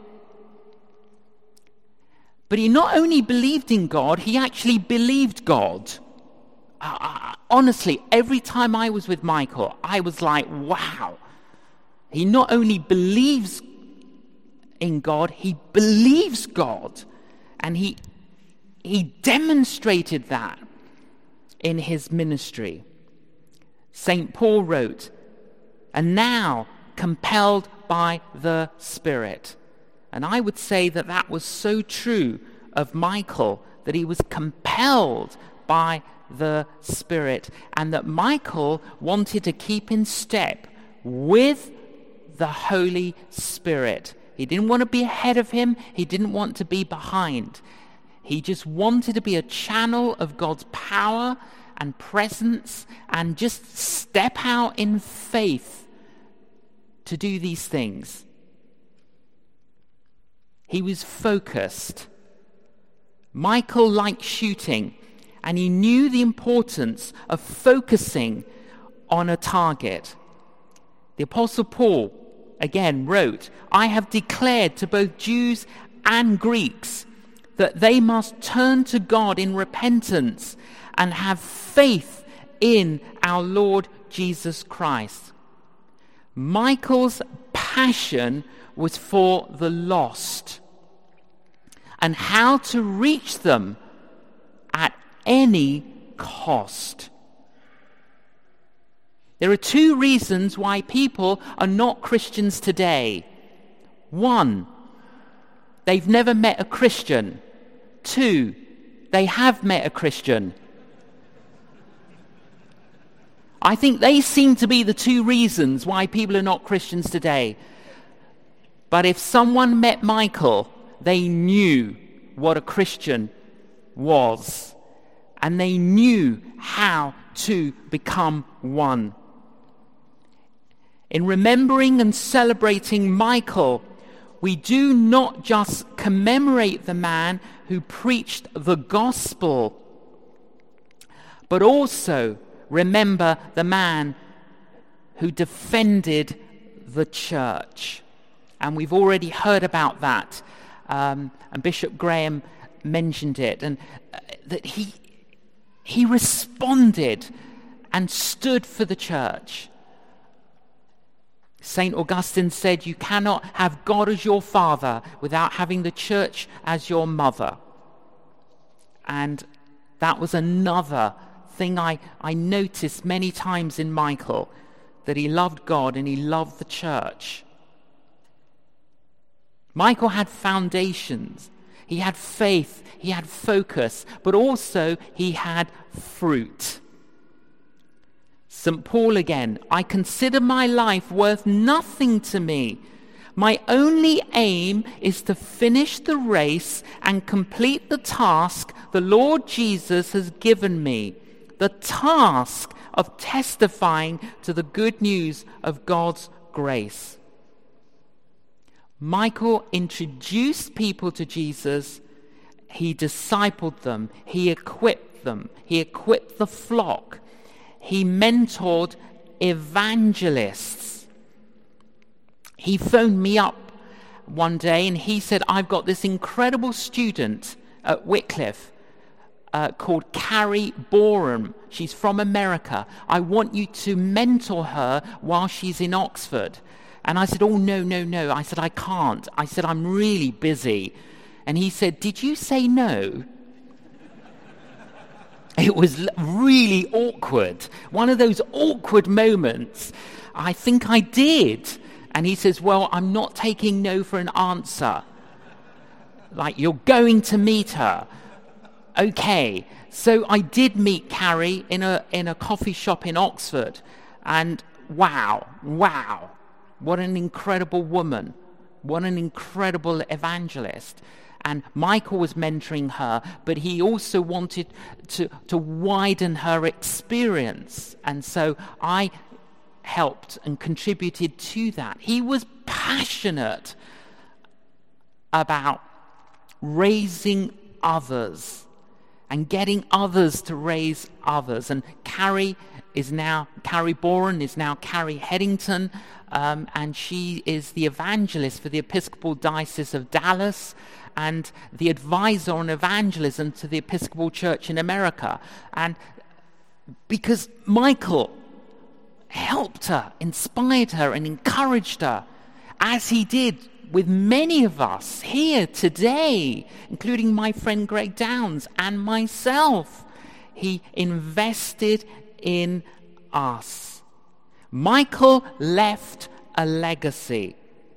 But he not only believed in God, he actually believed God. Uh, honestly, every time I was with Michael, I was like, wow. He not only believes in God, he believes God. And he, he demonstrated that in his ministry. Saint Paul wrote, "And now, compelled by the Spirit." And I would say that that was so true of Michael, that he was compelled by the Spirit, and that Michael wanted to keep in step with the Holy Spirit. He didn't want to be ahead of him. He didn't want to be behind. He just wanted to be a channel of God's power and presence and just step out in faith to do these things. He was focused. Michael liked shooting, and he knew the importance of focusing on a target. The Apostle Paul, again, wrote, "I have declared to both Jews and Greeks that they must turn to God in repentance and have faith in our Lord Jesus Christ." Michael's passion was for the lost and how to reach them at any cost. There are two reasons why people are not Christians today. One, they've never met a Christian. Two, they have met a Christian. I think they seem to be the two reasons why people are not Christians today. But if someone met Michael, they knew what a Christian was, and they knew how to become one. In remembering and celebrating Michael, we do not just commemorate the man who preached the gospel, but also remember the man who defended the church. And we've already heard about that. Um, and Bishop Graham mentioned it. And uh, that he, he responded and stood for the church. Saint Augustine said, "You cannot have God as your father without having the church as your mother." And that was another thing I, I noticed many times in Michael, that he loved God and he loved the church. Michael had foundations. He had faith. He had focus. But also he had fruit. Saint Paul again, "I consider my life worth nothing to me, My only aim is to finish the race and complete the task the Lord Jesus has given me, the task of testifying to the good news of God's grace. Michael introduced people to Jesus. He discipled them. He equipped them. He equipped the flock. He mentored evangelists. He phoned me up one day and he said, I've got this incredible student at Wycliffe uh, called Carrie Borum. She's from America. I want you to mentor her while she's in Oxford. And I said, oh, no, no, no. I said, I can't. I said, I'm really busy. And he said, did you say no? It was really awkward. One of those awkward moments. I think I did. And he says, well, I'm not taking no for an answer. Like, you're going to meet her. Okay. So I did meet Carrie in a in a coffee shop in Oxford. And wow, wow. What an incredible woman. What an incredible evangelist. And Michael was mentoring her, but he also wanted to, to widen her experience. And so I helped and contributed to that. He was passionate about raising others and getting others to raise others. And Carrie is now, Carrie Borum is now Carrie Headington, um, and she is the evangelist for the Episcopal Diocese of Dallas and the advisor on evangelism to the Episcopal Church in America. And because Michael helped her, inspired her, and encouraged her, as he did with many of us here today, including my friend Greg Downs and myself. He invested in us. Michael left a legacy.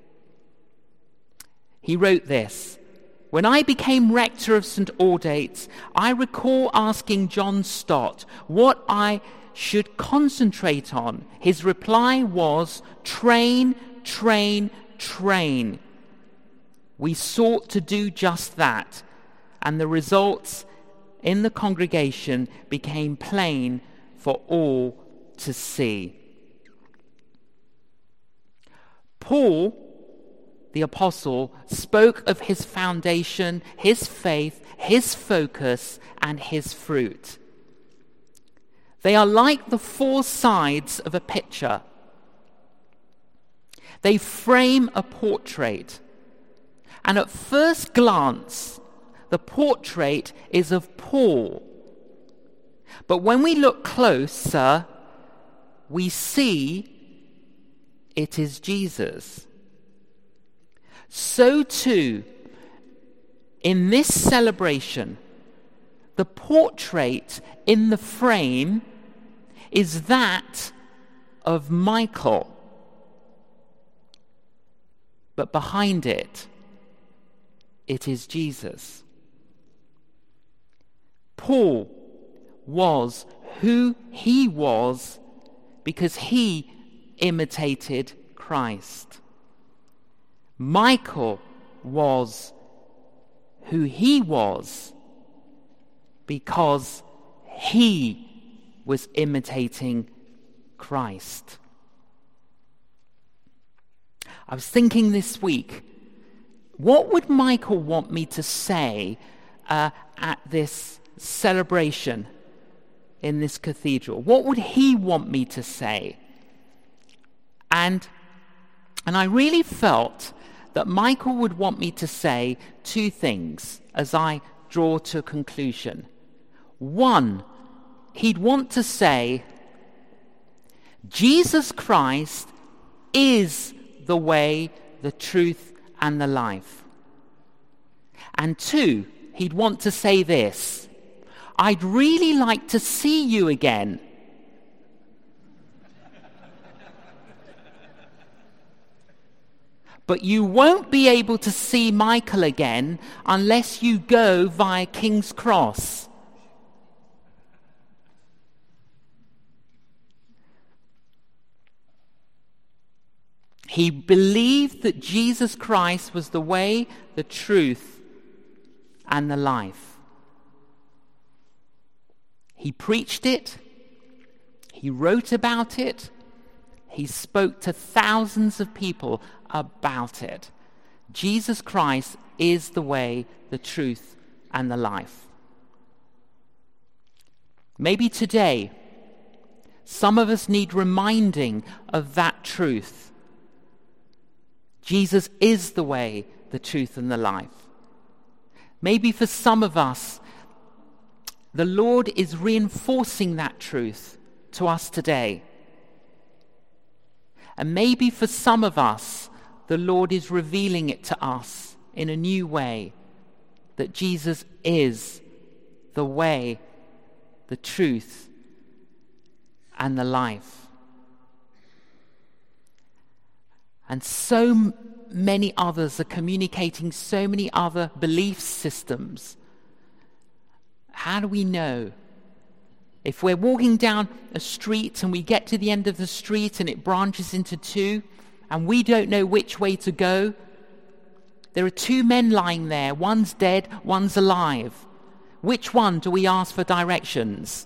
He wrote this: when I became rector of Saint Aldate's, I recall asking John Stott what I should concentrate on. His reply was, train, train, train. We sought to do just that, and the results in the congregation became plain for all to see. Paul, the apostle, spoke of his foundation, his faith, his focus, and his fruit. They are like the four sides of a picture. They frame a portrait. And at first glance, the portrait is of Paul. But when we look closer, we see it is Jesus. So too, in this celebration, the portrait in the frame is that of Michael. But behind it, it is Jesus. Paul was who he was because he imitated Christ. Michael was who he was because he was imitating Christ. I was thinking this week, what would Michael want me to say uh, at this celebration in this cathedral? What would he want me to say? And, and I really felt that Michael would want me to say two things as I draw to a conclusion. One, he'd want to say, Jesus Christ is the way, the truth, and the life. And two, he'd want to say this: I'd really like to see you again. But you won't be able to see Michael again unless you go via King's Cross. He believed that Jesus Christ was the way, the truth, and the life. He preached it. He wrote about it. He spoke to thousands of people about it. Jesus Christ is the way, the truth, and the life. Maybe today, some of us need reminding of that truth. Jesus is the way, the truth, and the life. Maybe for some of us, the Lord is reinforcing that truth to us today. And maybe for some of us, the Lord is revealing it to us in a new way, that Jesus is the way, the truth, and the life. And so many others are communicating so many other belief systems. How do we know? If we're walking down a street and we get to the end of the street and it branches into two, and we don't know which way to go, there are two men lying there. One's dead, one's alive. Which one do we ask for directions?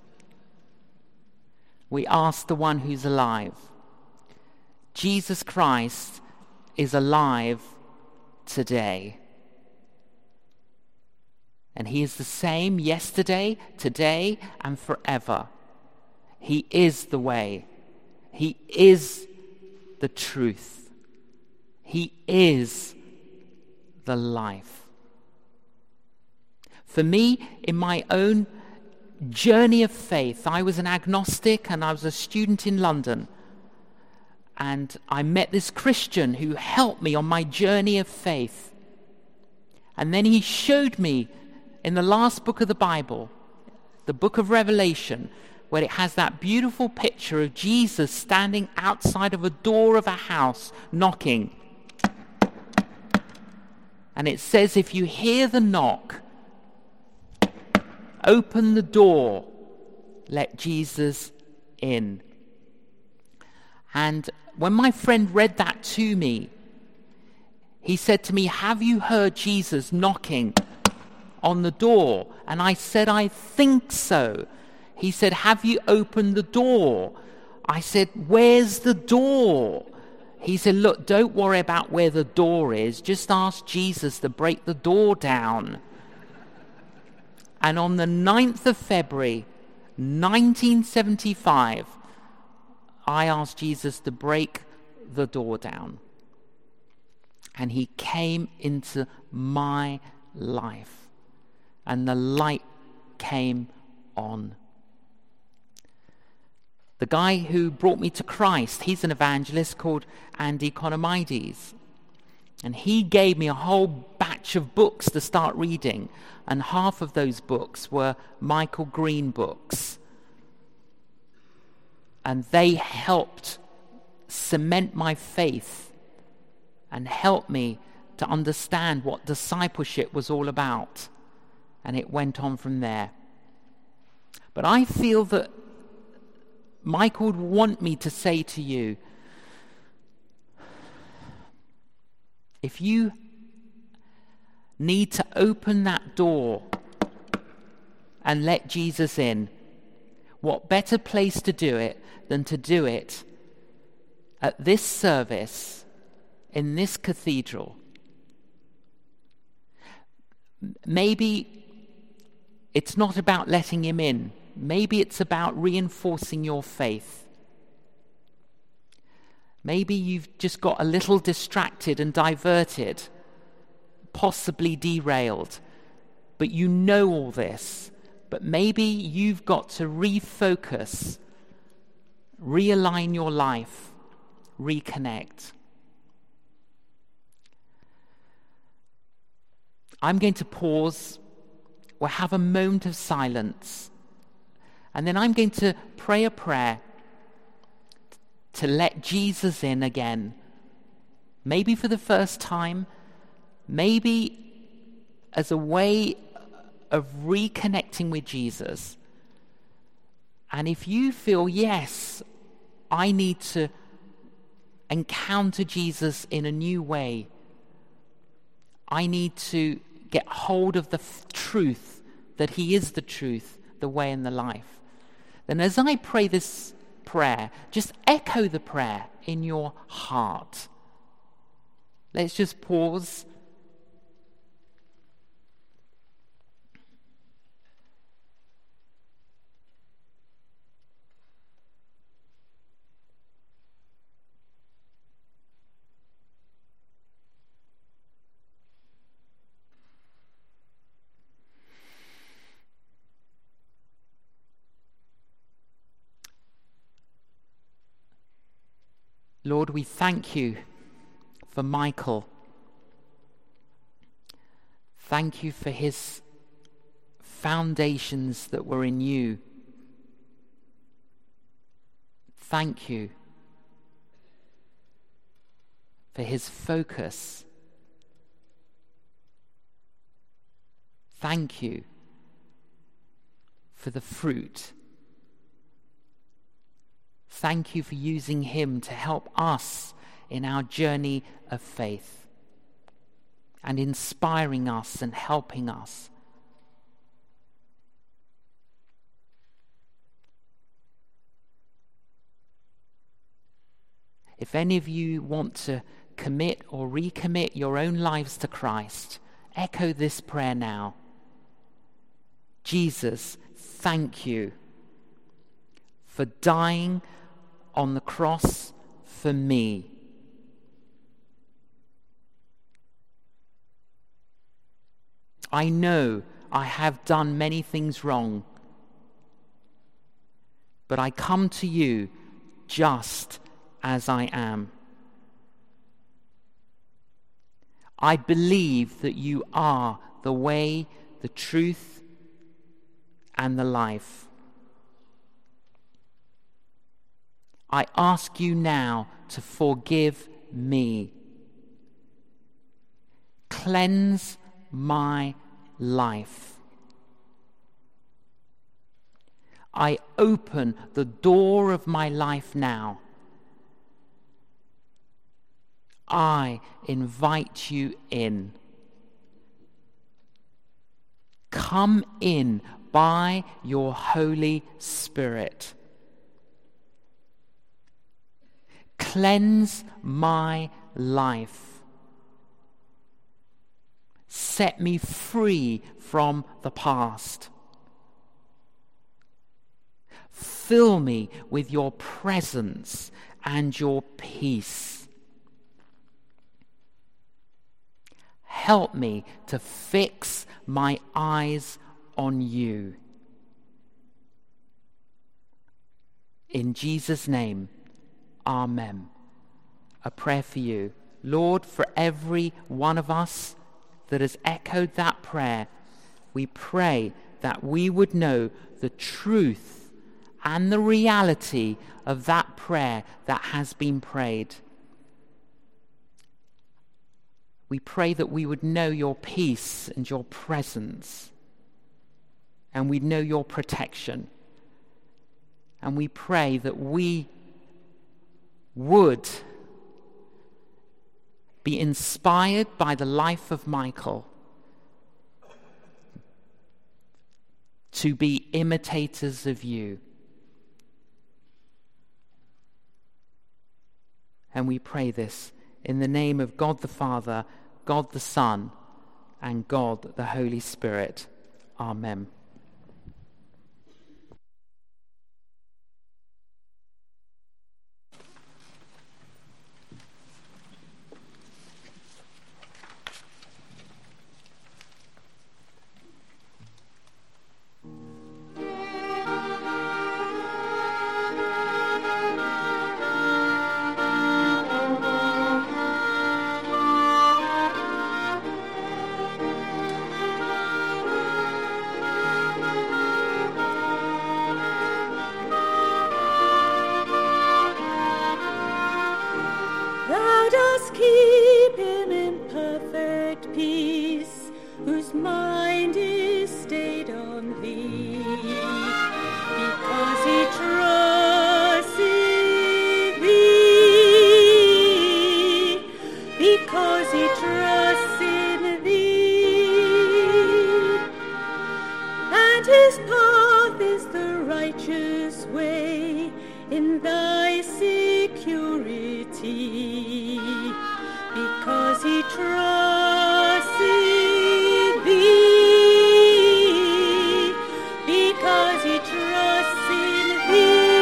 We ask the one who's alive. Jesus Christ is alive today. And he is the same yesterday, today, and forever. He is the way. He is the truth. He is the life. For me, in my own journey of faith, I was an agnostic and I was a student in London. And I met this Christian who helped me on my journey of faith. And then he showed me in the last book of the Bible, the book of Revelation, where it has that beautiful picture of Jesus standing outside of a door of a house knocking. And it says, if you hear the knock, open the door, let Jesus in. And when my friend read that to me, he said to me, have you heard Jesus knocking on the door? And I said, I think so. He said, have you opened the door? I said, where's the door? He said, look, don't worry about where the door is. Just ask Jesus to break the door down. And on the ninth of February, nineteen seventy-five, I asked Jesus to break the door down. And he came into my life. And the light came on. The guy who brought me to Christ, he's an evangelist called Andy Konomides. And he gave me a whole batch of books to start reading. And half of those books were Michael Green books. And they helped cement my faith and helped me to understand what discipleship was all about. And it went on from there. But I feel that Michael would want me to say to you, if you need to open that door and let Jesus in, what better place to do it than to do it at this service in this cathedral? Maybe it's not about letting him in. Maybe it's about reinforcing your faith. Maybe you've just got a little distracted and diverted, possibly derailed, but you know all this. But maybe you've got to refocus, realign your life, reconnect. I'm going to pause. We'll have a moment of silence. And then I'm going to pray a prayer to let Jesus in again. Maybe for the first time. Maybe as a way of reconnecting with Jesus. And if you feel, yes, I need to encounter Jesus in a new way. I need to get hold of the f- truth that he is the truth, the way and the life. Then as I pray this prayer, just echo the prayer in your heart. Let's just pause. Lord, we thank you for Michael. Thank you for his foundations that were in you. Thank you for his focus. Thank you for the fruit. Thank you for using him to help us in our journey of faith and inspiring us and helping us. If any of you want to commit or recommit your own lives to Christ, echo this prayer now. Jesus, thank you for dying on the cross for me. I know I have done many things wrong, but I come to you just as I am. I believe that you are the way, the truth, and the life. I ask you now to forgive me. Cleanse my life. I open the door of my life now. I invite you in. Come in by your Holy Spirit. Cleanse my life. Set me free from the past. Fill me with your presence and your peace. Help me to fix my eyes on you. In Jesus' name, amen. A prayer for you. Lord, for every one of us that has echoed that prayer, we pray that we would know the truth and the reality of that prayer that has been prayed. We pray that we would know your peace and your presence, and we'd know your protection. And we pray that we would be inspired by the life of Michael to be imitators of you. And we pray this in the name of God the Father, God the Son, and God the Holy Spirit. Amen. and his path is the righteous way in thy security, because he trusts in thee, because he trusts in thee.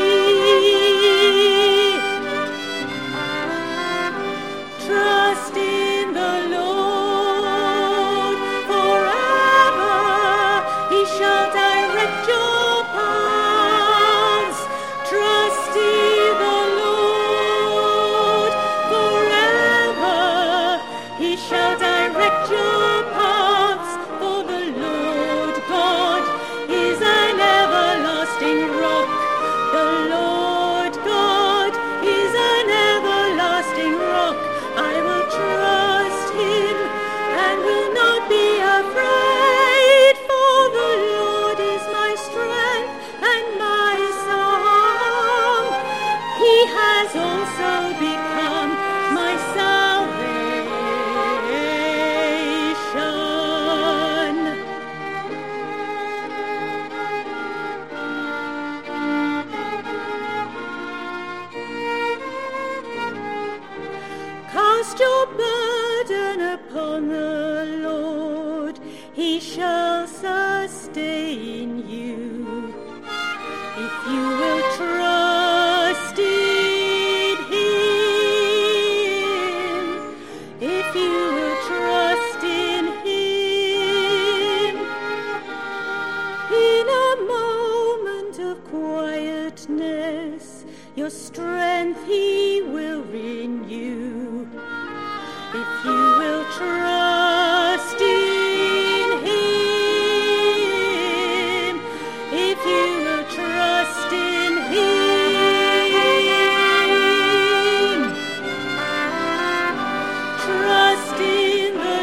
Trust in the Lord forever, he shall direct your paths. Trust in the Lord forever, he shall direct your paths. For the Lord God is an everlasting rock. The Lord God is an everlasting rock. I will trust him and will not be afraid, for the Lord is my strength and my song. He has also become my salvation. Cast your burden upon the Lord, he shall sustain you. If you will trust in him, if you will trust in him, in a moment of quietness, your strength he will renew. If you will trust in him, if you will trust in him, trust in the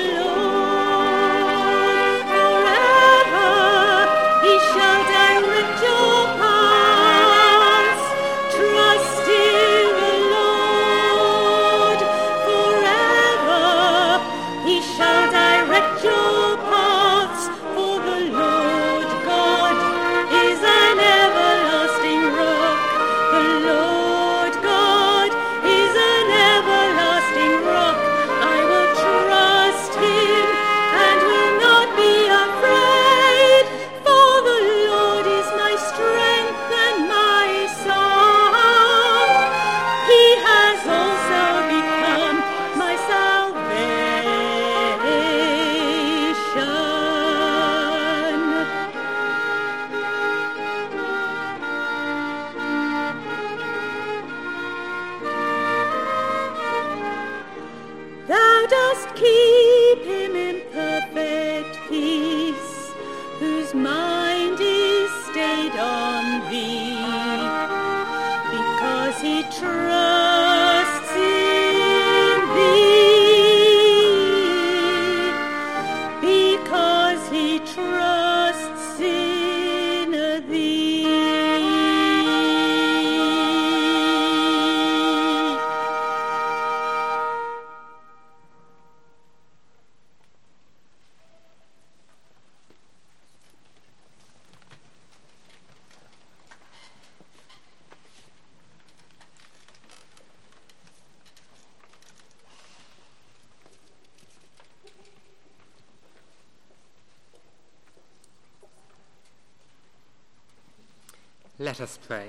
Lord forever, he shall direct your paths. Trust in the Lord forever, he shall direct your paths. For the Lord God is an everlasting rock. The Lord God is an everlasting rock. I will trust him and will not be afraid, for the Lord is my strength and my song. He has also become my salvation. Thou dost keep him in perfect peace, whose mind is stayed on thee, because he trusts in thee, because he trusts in thee. Let us pray.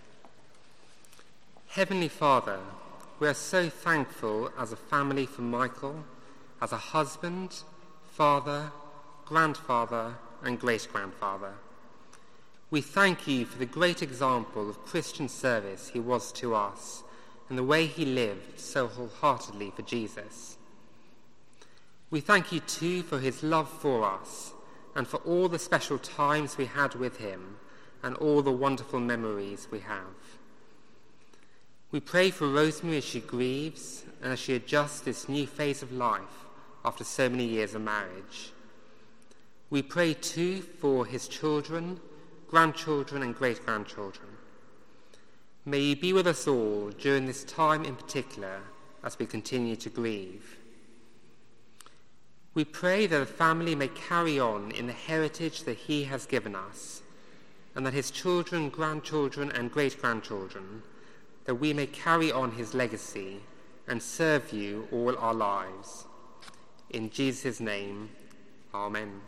Heavenly Father, we are so thankful as a family for Michael, as a husband, father, grandfather, and great-grandfather. We thank you for the great example of Christian service he was to us and the way he lived so wholeheartedly for Jesus. We thank you too for his love for us and for all the special times we had with him and all the wonderful memories we have. We pray for Rosemary as she grieves and as she adjusts this new phase of life after so many years of marriage. We pray too for his children, grandchildren and great-grandchildren. May you be with us all during this time in particular as we continue to grieve. We pray that the family may carry on in the heritage that he has given us, and that his children, grandchildren, and great-grandchildren, that we may carry on his legacy and serve you all our lives. In Jesus' name, amen.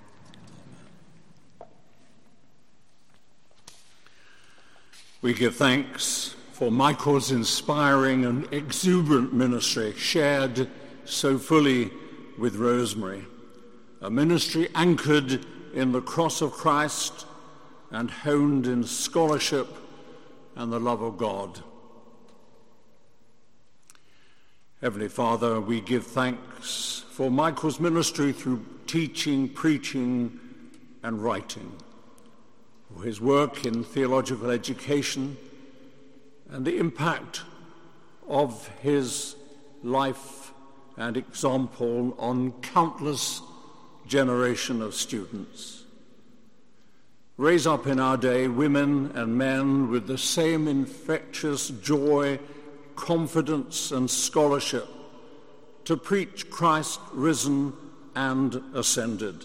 We give thanks for Michael's inspiring and exuberant ministry, shared so fully with Rosemary, a ministry anchored in the cross of Christ and honed in scholarship and the love of God. Heavenly Father, we give thanks for Michael's ministry through teaching, preaching, and writing, for his work in theological education, and the impact of his life and example on countless generation of students. Raise up in our day women and men with the same infectious joy, confidence, and scholarship to preach Christ risen and ascended.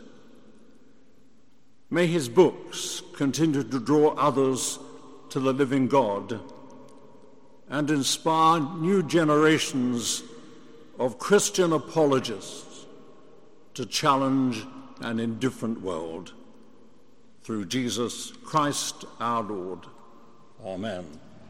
May his books continue to draw others to the living God and inspire new generations of Christian apologists to challenge an indifferent world. Through Jesus Christ our Lord. Amen.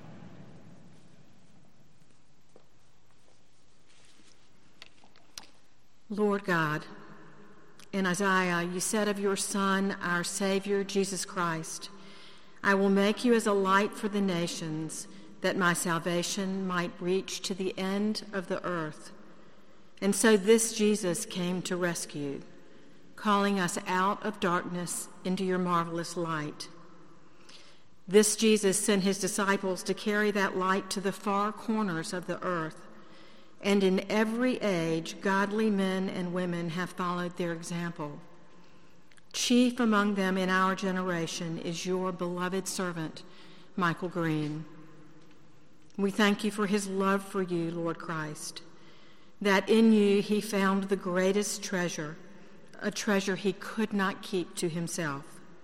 Lord God, in Isaiah, you said of your Son, our Savior, Jesus Christ, I will make you as a light for the nations, that my salvation might reach to the end of the earth. And so this Jesus came to rescue, calling us out of darkness into your marvelous light. This Jesus sent his disciples to carry that light to the far corners of the earth. And in every age, godly men and women have followed their example. Chief among them in our generation is your beloved servant, Michael Green. We thank you for his love for you, Lord Christ, that in you he found the greatest treasure, a treasure he could not keep to himself.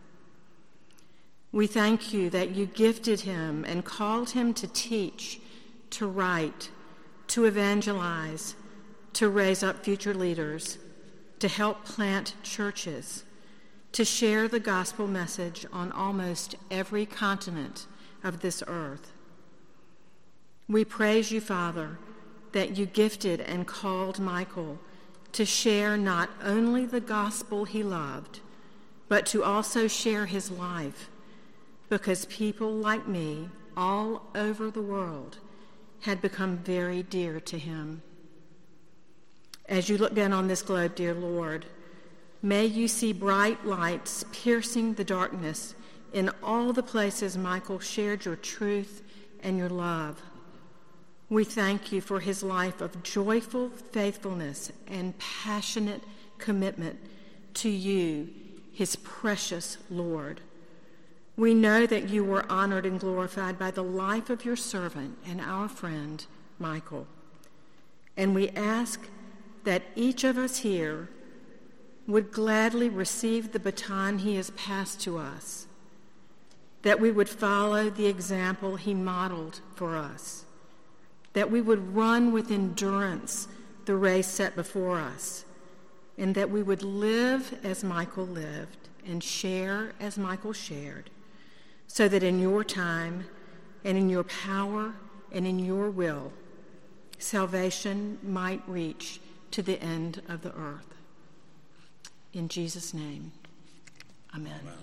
We thank you that you gifted him and called him to teach, to write, to evangelize, to raise up future leaders, to help plant churches, to share the gospel message on almost every continent of this earth. We praise you, Father, that you gifted and called Michael to share not only the gospel he loved, but to also share his life, because people like me all over the world had become very dear to him. As you look down on this globe, dear Lord, may you see bright lights piercing the darkness in all the places Michael shared your truth and your love. We thank you for his life of joyful faithfulness and passionate commitment to you, his precious Lord. We know that you were honored and glorified by the life of your servant and our friend, Michael. And we ask that each of us here would gladly receive the baton he has passed to us, that we would follow the example he modeled for us, that we would run with endurance the race set before us, and that we would live as Michael lived and share as Michael shared, so that in your time and in your power and in your will, salvation might reach to the end of the earth. In Jesus' name, amen. Amen.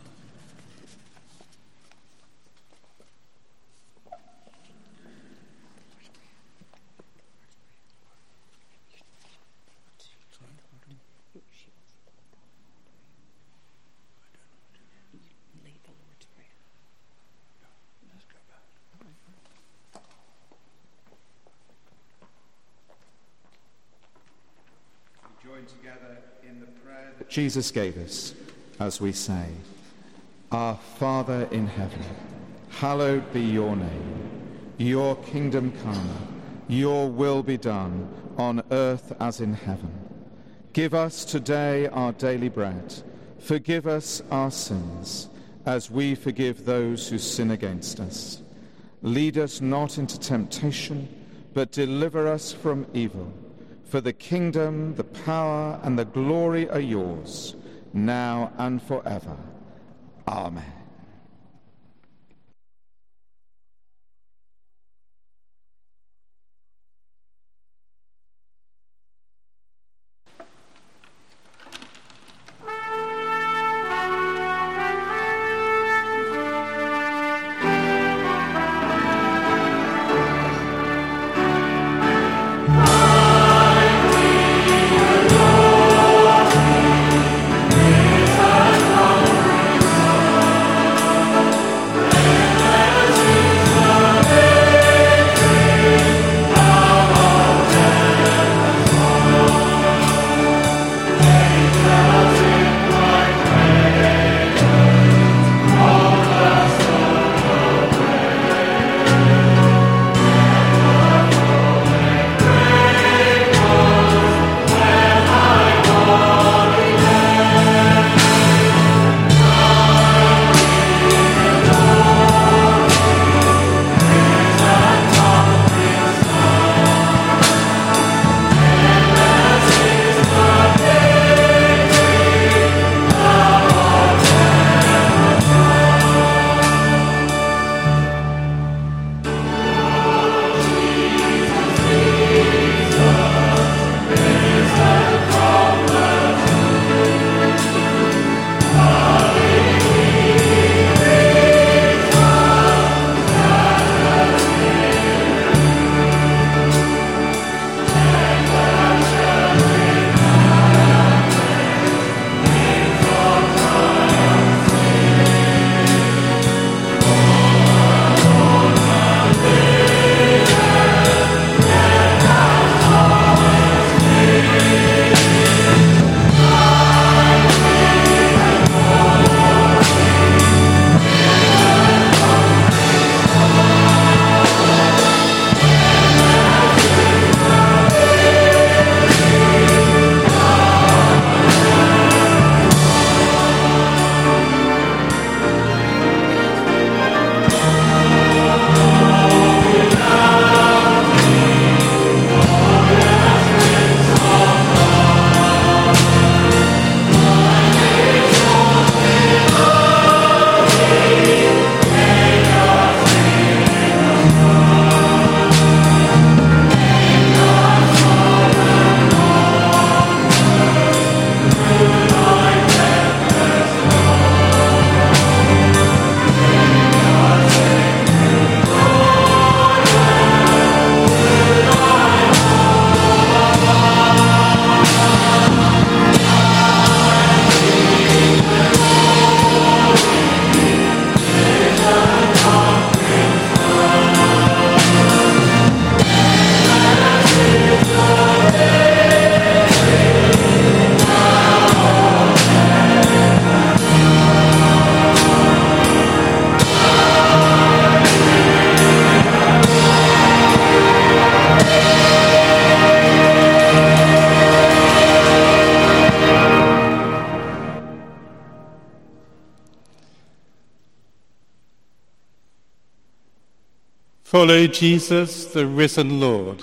Together in the prayer that Jesus gave us as we say, Our Father in heaven, hallowed be your name. Your kingdom come, your will be done on earth as in heaven. Give us today our daily bread. Forgive us our sins, as we forgive those who sin against us. Lead us not into temptation, but deliver us from evil. For the kingdom, the power, and the glory are yours, now and forever. Amen. Follow Jesus, the risen Lord,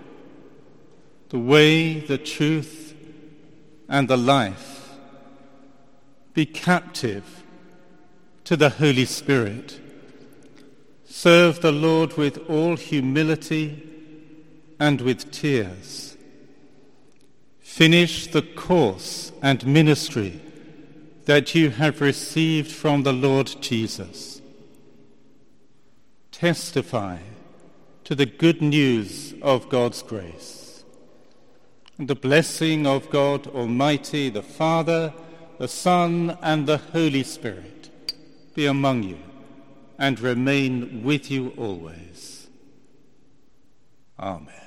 the way, the truth, and the life. Be captive to the Holy Spirit. Serve the Lord with all humility and with tears. Finish the course and ministry that you have received from the Lord Jesus. Testify to the good news of God's grace. And the blessing of God Almighty, the Father, the Son, and the Holy Spirit be among you and remain with you always. Amen.